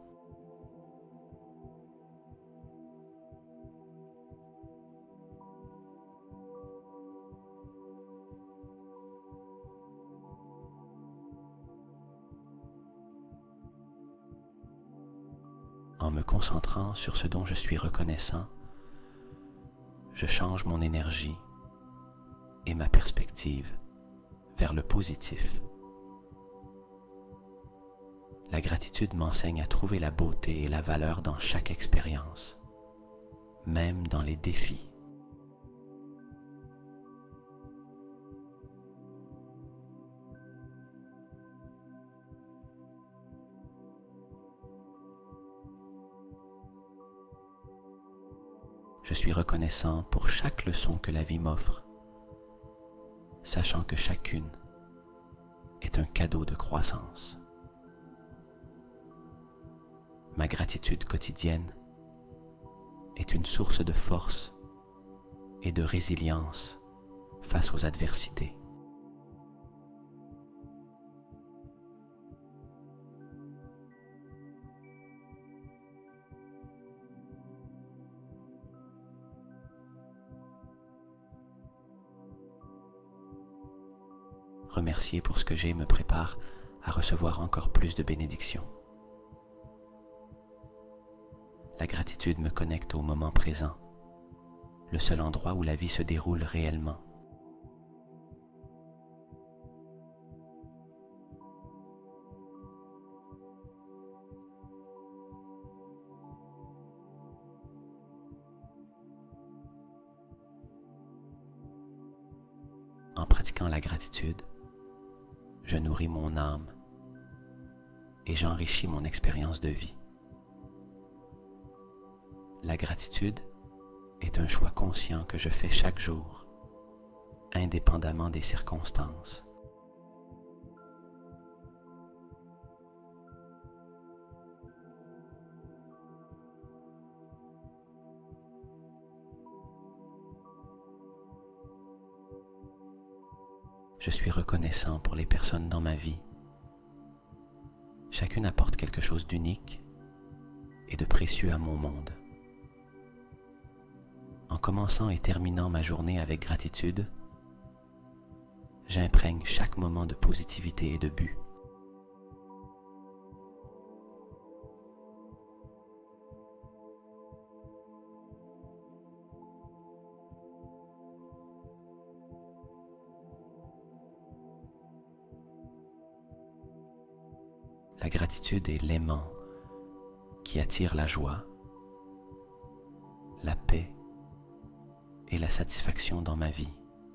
En me concentrant sur ce dont je suis reconnaissant, je change mon énergie et ma perspective vers le positif. La gratitude m'enseigne à trouver la beauté et la valeur dans chaque expérience, même dans les défis. Je suis reconnaissant pour chaque leçon que la vie m'offre, sachant que chacune est un cadeau de croissance. Ma gratitude quotidienne est une source de force et de résilience face aux adversités. Remercier pour ce que j'ai me prépare à recevoir encore plus de bénédictions. La gratitude me connecte au moment présent, le seul endroit où la vie se déroule réellement. En pratiquant la gratitude, je nourris mon âme et j'enrichis mon expérience de vie. La gratitude est un choix conscient que je fais chaque jour, indépendamment des circonstances. Je suis reconnaissant pour les personnes dans ma vie. Chacune apporte quelque chose d'unique et de précieux à mon monde. En commençant et terminant ma journée avec gratitude, j'imprègne chaque moment de positivité et de but. La gratitude est l'aimant qui attire la joie, la paix et la satisfaction dans ma vie.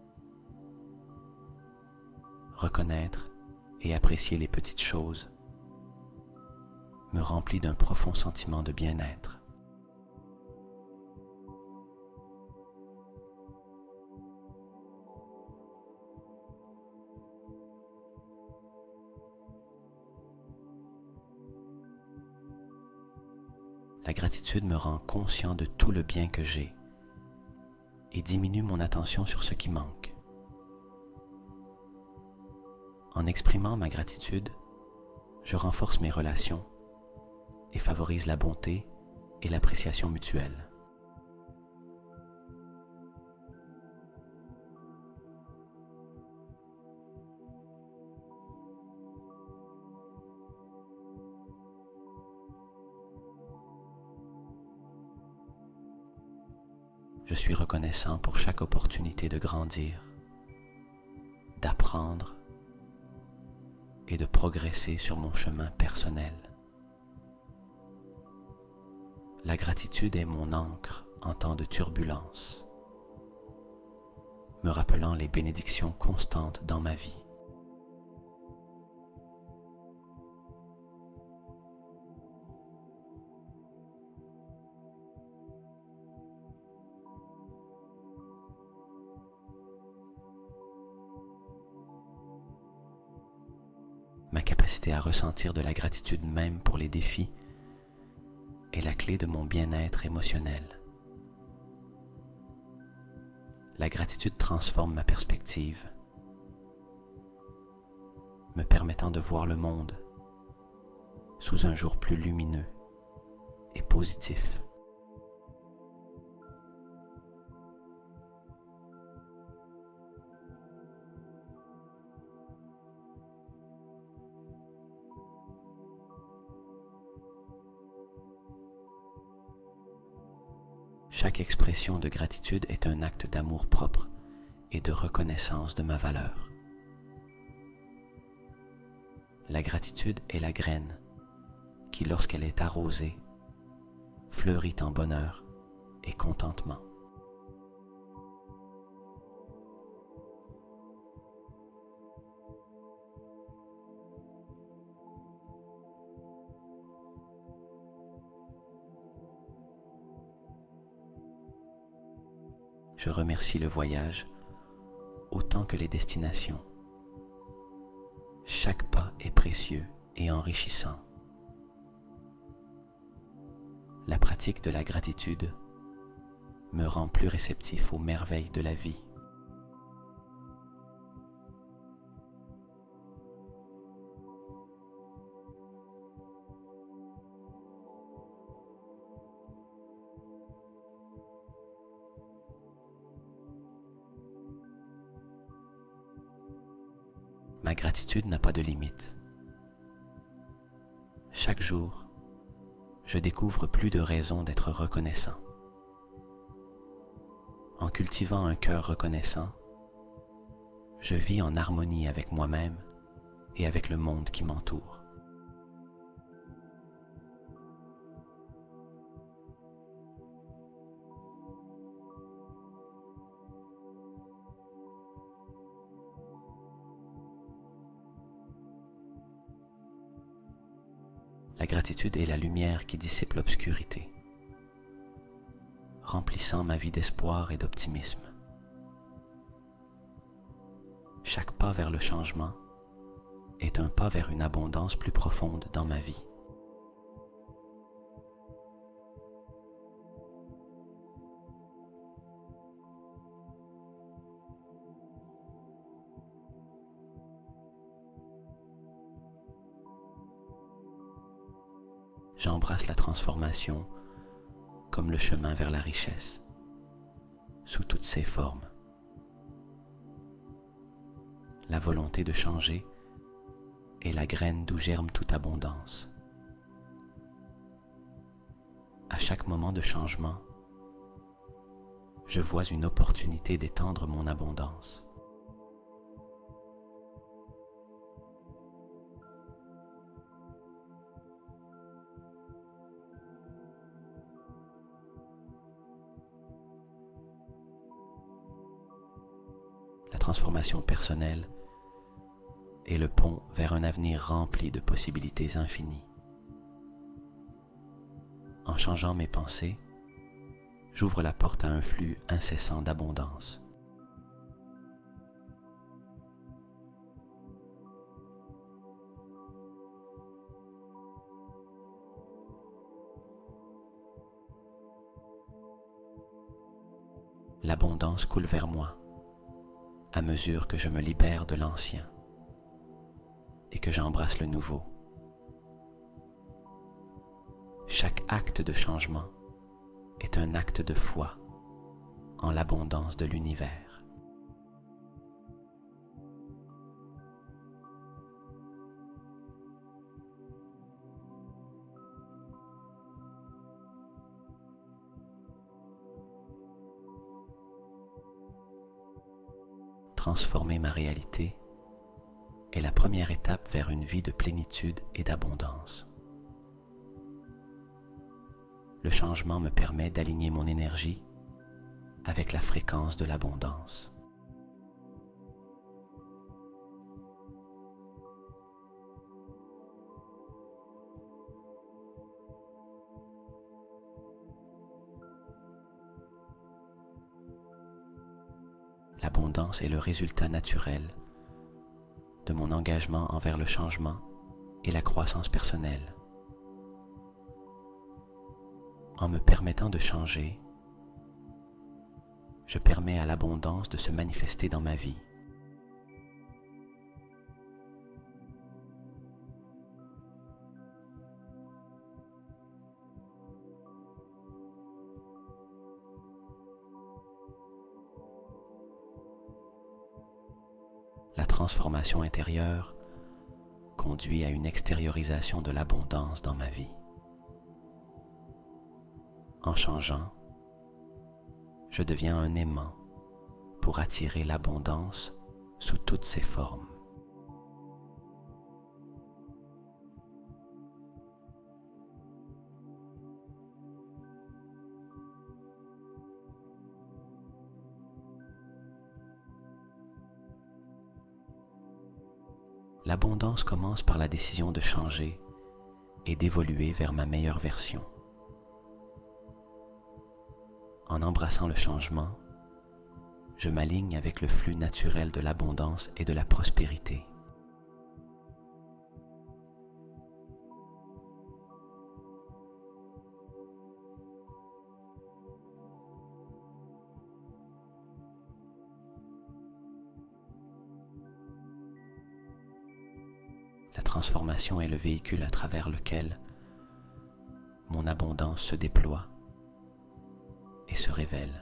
Reconnaître et apprécier les petites choses me remplit d'un profond sentiment de bien-être. La gratitude me rend conscient de tout le bien que j'ai et diminue mon attention sur ce qui manque. En exprimant ma gratitude, je renforce mes relations et favorise la bonté et l'appréciation mutuelle. Je suis reconnaissant pour chaque opportunité de grandir, d'apprendre et de progresser sur mon chemin personnel. La gratitude est mon ancre en temps de turbulence, me rappelant les bénédictions constantes dans ma vie. Ma capacité à ressentir de la gratitude même pour les défis est la clé de mon bien-être émotionnel. La gratitude transforme ma perspective, me permettant de voir le monde sous un jour plus lumineux et positif. Chaque expression de gratitude est un acte d'amour propre et de reconnaissance de ma valeur. La gratitude est la graine qui, lorsqu'elle est arrosée, fleurit en bonheur et contentement. Je remercie le voyage autant que les destinations. Chaque pas est précieux et enrichissant. La pratique de la gratitude me rend plus réceptif aux merveilles de la vie. Ma gratitude n'a pas de limite. Chaque jour, je découvre plus de raisons d'être reconnaissant. En cultivant un cœur reconnaissant, je vis en harmonie avec moi-même et avec le monde qui m'entoure. La gratitude est la lumière qui dissipe l'obscurité, remplissant ma vie d'espoir et d'optimisme. Chaque pas vers le changement est un pas vers une abondance plus profonde dans ma vie. J'embrasse la transformation comme le chemin vers la richesse, sous toutes ses formes. La volonté de changer est la graine d'où germe toute abondance. À chaque moment de changement, je vois une opportunité d'étendre mon abondance. La transformation personnelle est le pont vers un avenir rempli de possibilités infinies. En changeant mes pensées, j'ouvre la porte à un flux incessant d'abondance. L'abondance coule vers moi à mesure que je me libère de l'ancien et que j'embrasse le nouveau. Chaque acte de changement est un acte de foi en l'abondance de l'univers. Transformer ma réalité est la première étape vers une vie de plénitude et d'abondance. Le changement me permet d'aligner mon énergie avec la fréquence de l'abondance. L'abondance est le résultat naturel de mon engagement envers le changement et la croissance personnelle. En me permettant de changer, je permets à l'abondance de se manifester dans ma vie. La transformation intérieure conduit à une extériorisation de l'abondance dans ma vie. En changeant, je deviens un aimant pour attirer l'abondance sous toutes ses formes. L'abondance commence par la décision de changer et d'évoluer vers ma meilleure version. En embrassant le changement, je m'aligne avec le flux naturel de l'abondance et de la prospérité. La transformation est le véhicule à travers lequel mon abondance se déploie et se révèle.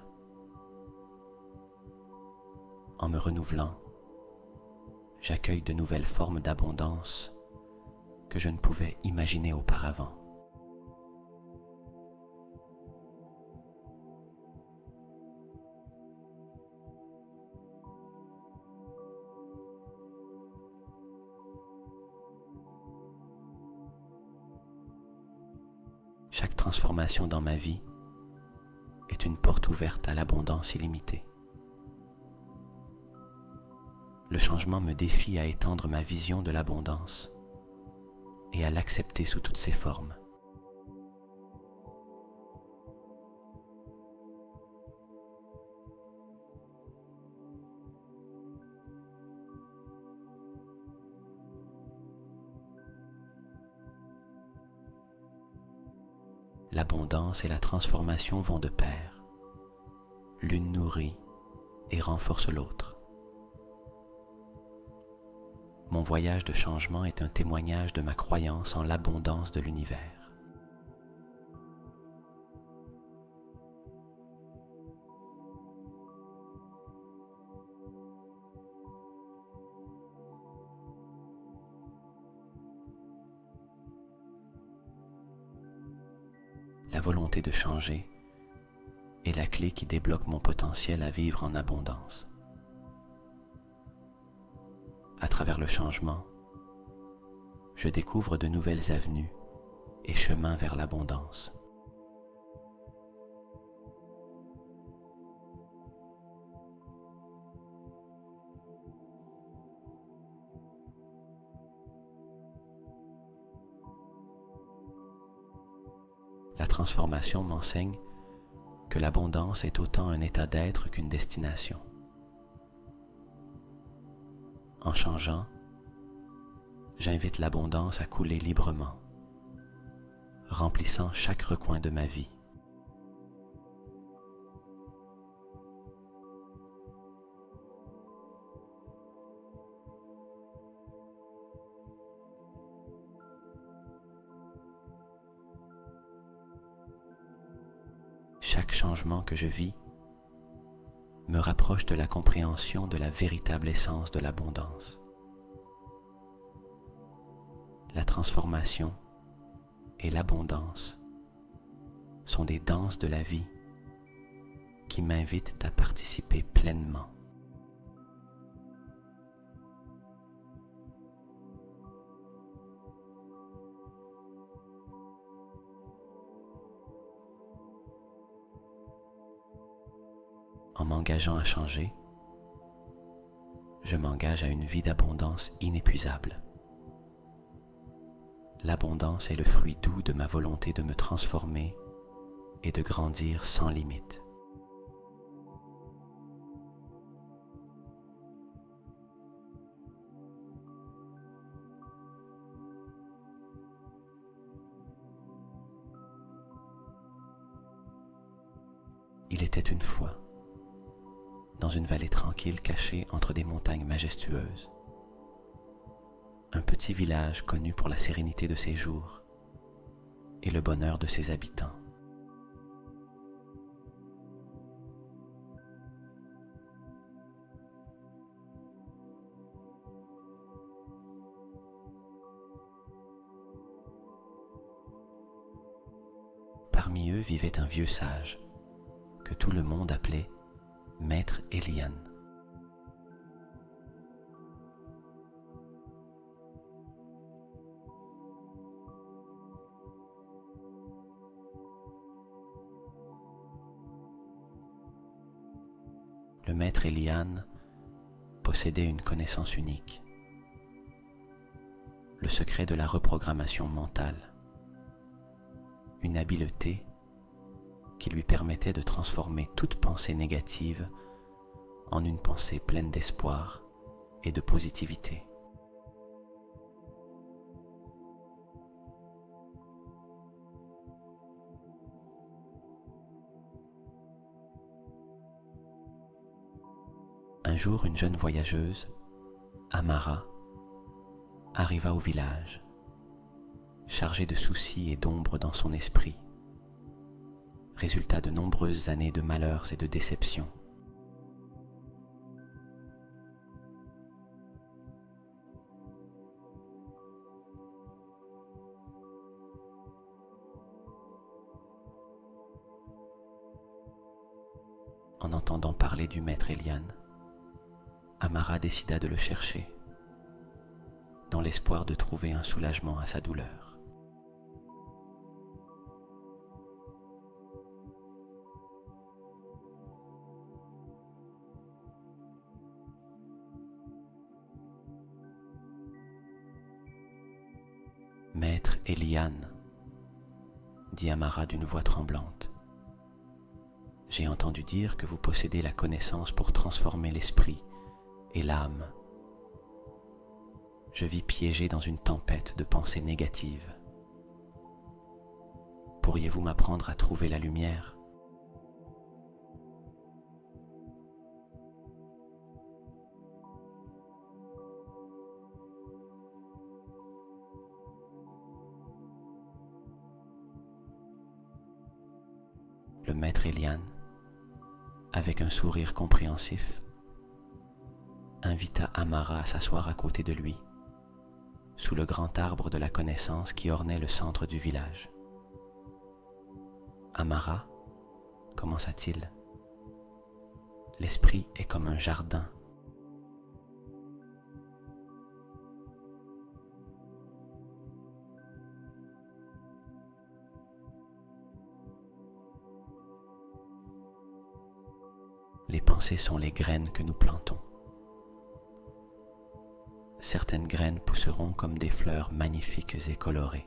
En me renouvelant, j'accueille de nouvelles formes d'abondance que je ne pouvais imaginer auparavant. Chaque transformation dans ma vie est une porte ouverte à l'abondance illimitée. Le changement me défie à étendre ma vision de l'abondance et à l'accepter sous toutes ses formes. L'abondance et la transformation vont de pair. L'une nourrit et renforce l'autre. Mon voyage de changement est un témoignage de ma croyance en l'abondance de l'univers. La volonté de changer est la clé qui débloque mon potentiel à vivre en abondance. À travers le changement, je découvre de nouvelles avenues et chemins vers l'abondance. La transformation m'enseigne que l'abondance est autant un état d'être qu'une destination. En changeant, j'invite l'abondance à couler librement, remplissant chaque recoin de ma vie. Chaque changement que je vis me rapproche de la compréhension de la véritable essence de l'abondance. La transformation et l'abondance sont des danses de la vie qui m'invitent à participer pleinement. En m'engageant à changer, je m'engage à une vie d'abondance inépuisable. L'abondance est le fruit doux de ma volonté de me transformer et de grandir sans limite. Il était une fois, dans une vallée tranquille cachée entre des montagnes majestueuses, un petit village connu pour la sérénité de ses jours et le bonheur de ses habitants. Parmi eux vivait un vieux sage, que tout le monde appelait Maître Eliane. Le maître Eliane possédait une connaissance unique, le secret de la reprogrammation mentale, une habileté qui lui permettait de transformer toute pensée négative en une pensée pleine d'espoir et de positivité. Un jour, une jeune voyageuse, Amara, arriva au village, chargée de soucis et d'ombre dans son esprit, résultat de nombreuses années de malheurs et de déceptions. En entendant parler du maître Eliane, Amara décida de le chercher, dans l'espoir de trouver un soulagement à sa douleur. Maître Eliane, dit Amara d'une voix tremblante, j'ai entendu dire que vous possédez la connaissance pour transformer l'esprit et l'âme. Je vis piégé dans une tempête de pensées négatives. Pourriez-vous m'apprendre à trouver la lumière ? Le maître Eliane, avec un sourire compréhensif, invita Amara à s'asseoir à côté de lui, sous le grand arbre de la connaissance qui ornait le centre du village. Amara, commença-t-il, l'esprit est comme un jardin. Les pensées sont les graines que nous plantons. Certaines graines pousseront comme des fleurs magnifiques et colorées,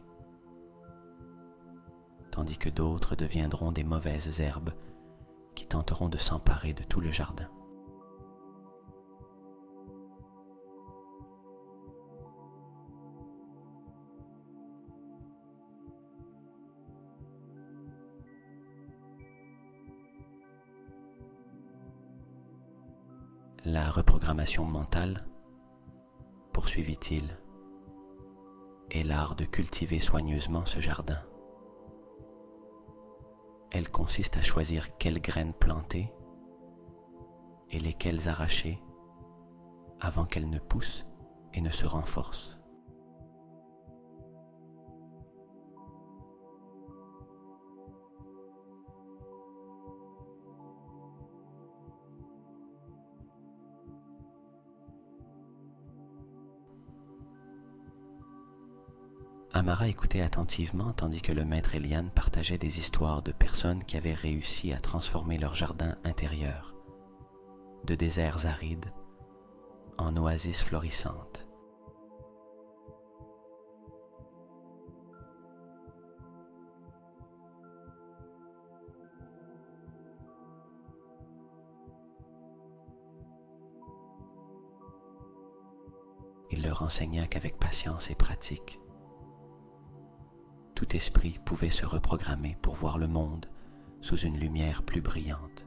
tandis que d'autres deviendront des mauvaises herbes qui tenteront de s'emparer de tout le jardin. La reprogrammation mentale, poursuivit-il, est l'art de cultiver soigneusement ce jardin. Elle consiste à choisir quelles graines planter et lesquelles arracher avant qu'elles ne poussent et ne se renforcent. Amara écoutait attentivement tandis que le maître Eliane partageait des histoires de personnes qui avaient réussi à transformer leur jardin intérieur, de déserts arides, en oasis florissantes. Il leur enseigna qu'avec patience et pratique, tout esprit pouvait se reprogrammer pour voir le monde sous une lumière plus brillante.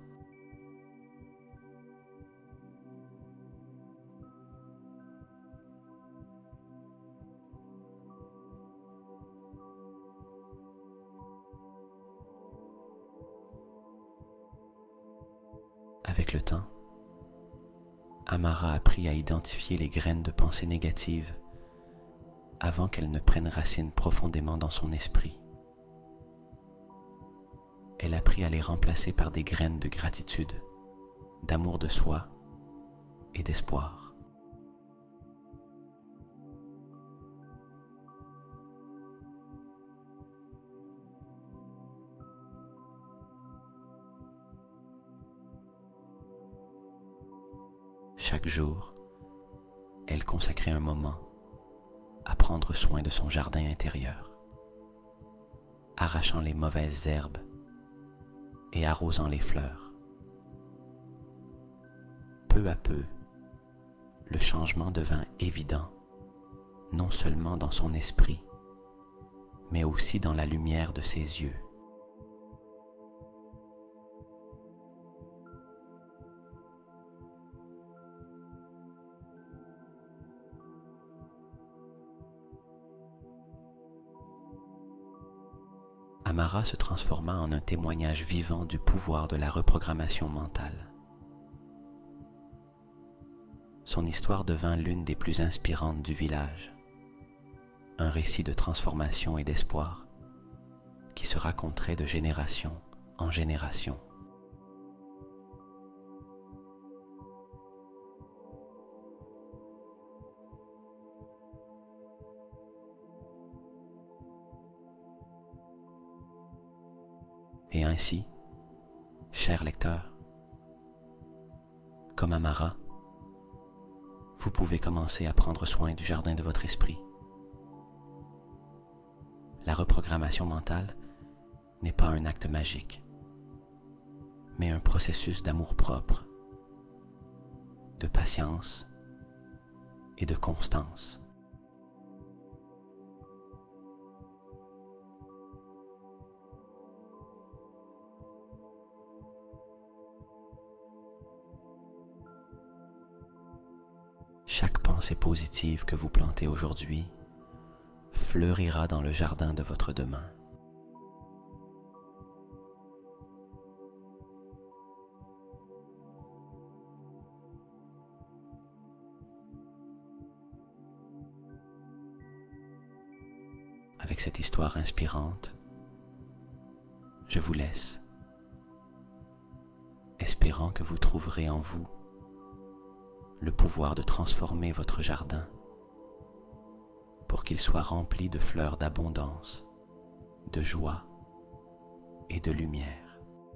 Avec le temps, Amara apprit à identifier les graines de pensée négatives avant qu'elles ne prennent racine profondément dans son esprit. elle apprit à les remplacer par des graines de gratitude, d'amour de soi et d'espoir. Chaque jour, elle consacrait un moment à prendre soin de son jardin intérieur, arrachant les mauvaises herbes et arrosant les fleurs. Peu à peu, le changement devint évident, non seulement dans son esprit, mais aussi dans la lumière de ses yeux. Amara se transforma en un témoignage vivant du pouvoir de la reprogrammation mentale. Son histoire devint l'une des plus inspirantes du village, un récit de transformation et d'espoir qui se raconterait de génération en génération. Et ainsi, chers lecteurs, comme Amara, vous pouvez commencer à prendre soin du jardin de votre esprit. La reprogrammation mentale n'est pas un acte magique, mais un processus d'amour-propre, de patience et de constance. Chaque pensée positive que vous plantez aujourd'hui fleurira dans le jardin de votre demain. Avec cette histoire inspirante, je vous laisse, espérant que vous trouverez en vous le pouvoir de transformer votre jardin pour qu'il soit rempli de fleurs d'abondance, de joie et de lumière.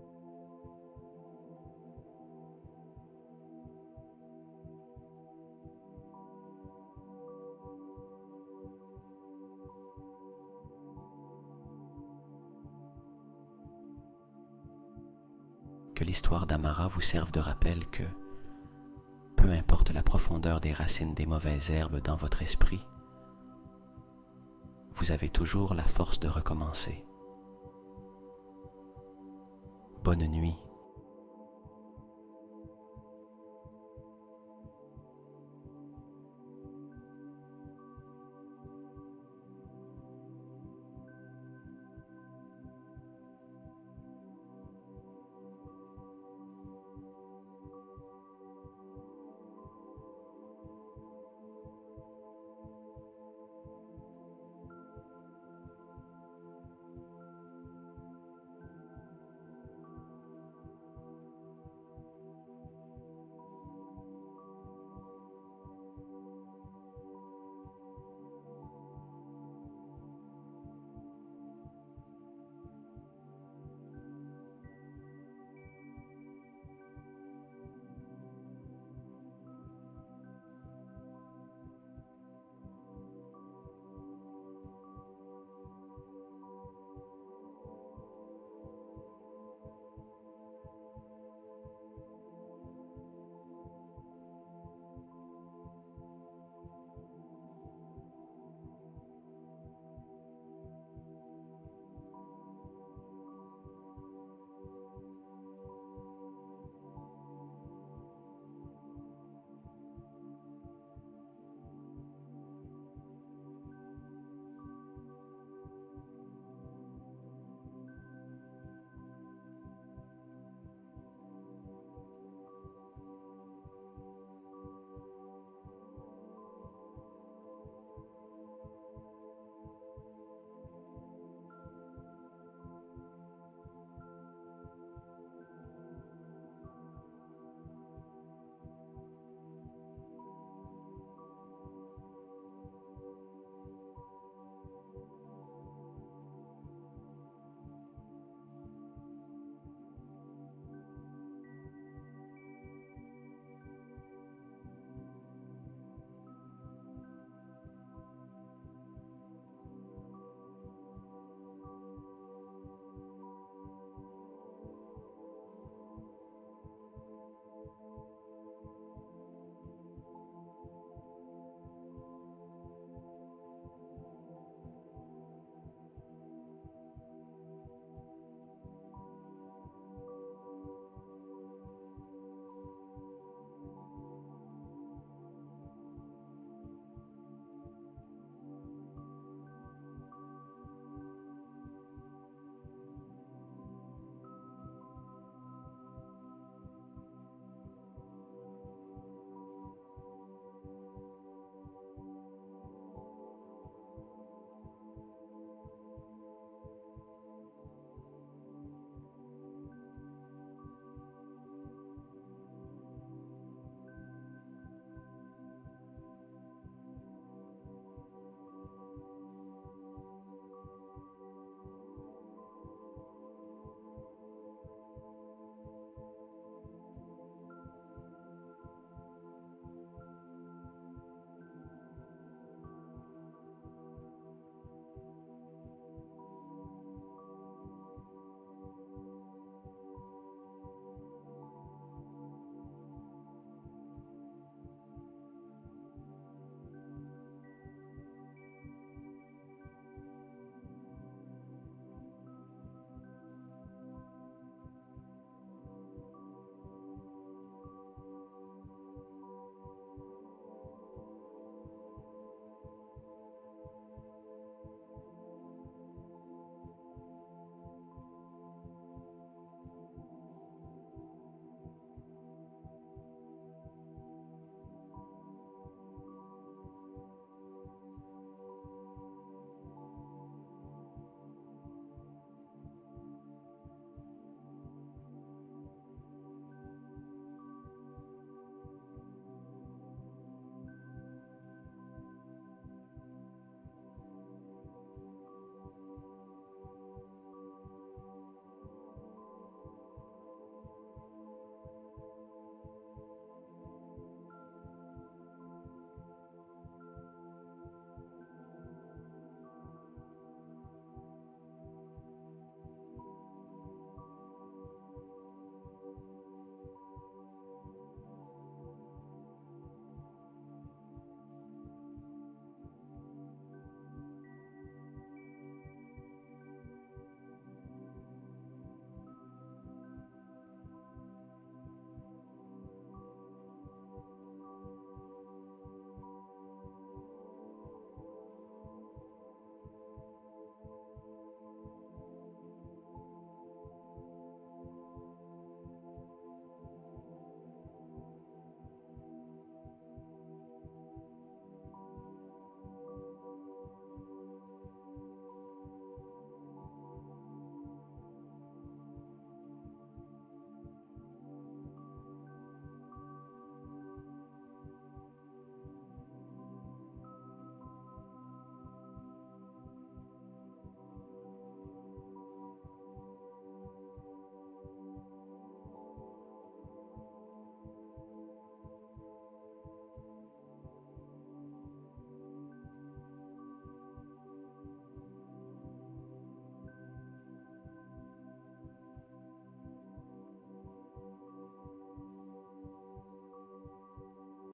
Que l'histoire d'Amara vous serve de rappel que peu importe la profondeur des racines des mauvaises herbes dans votre esprit, vous avez toujours la force de recommencer. Bonne nuit.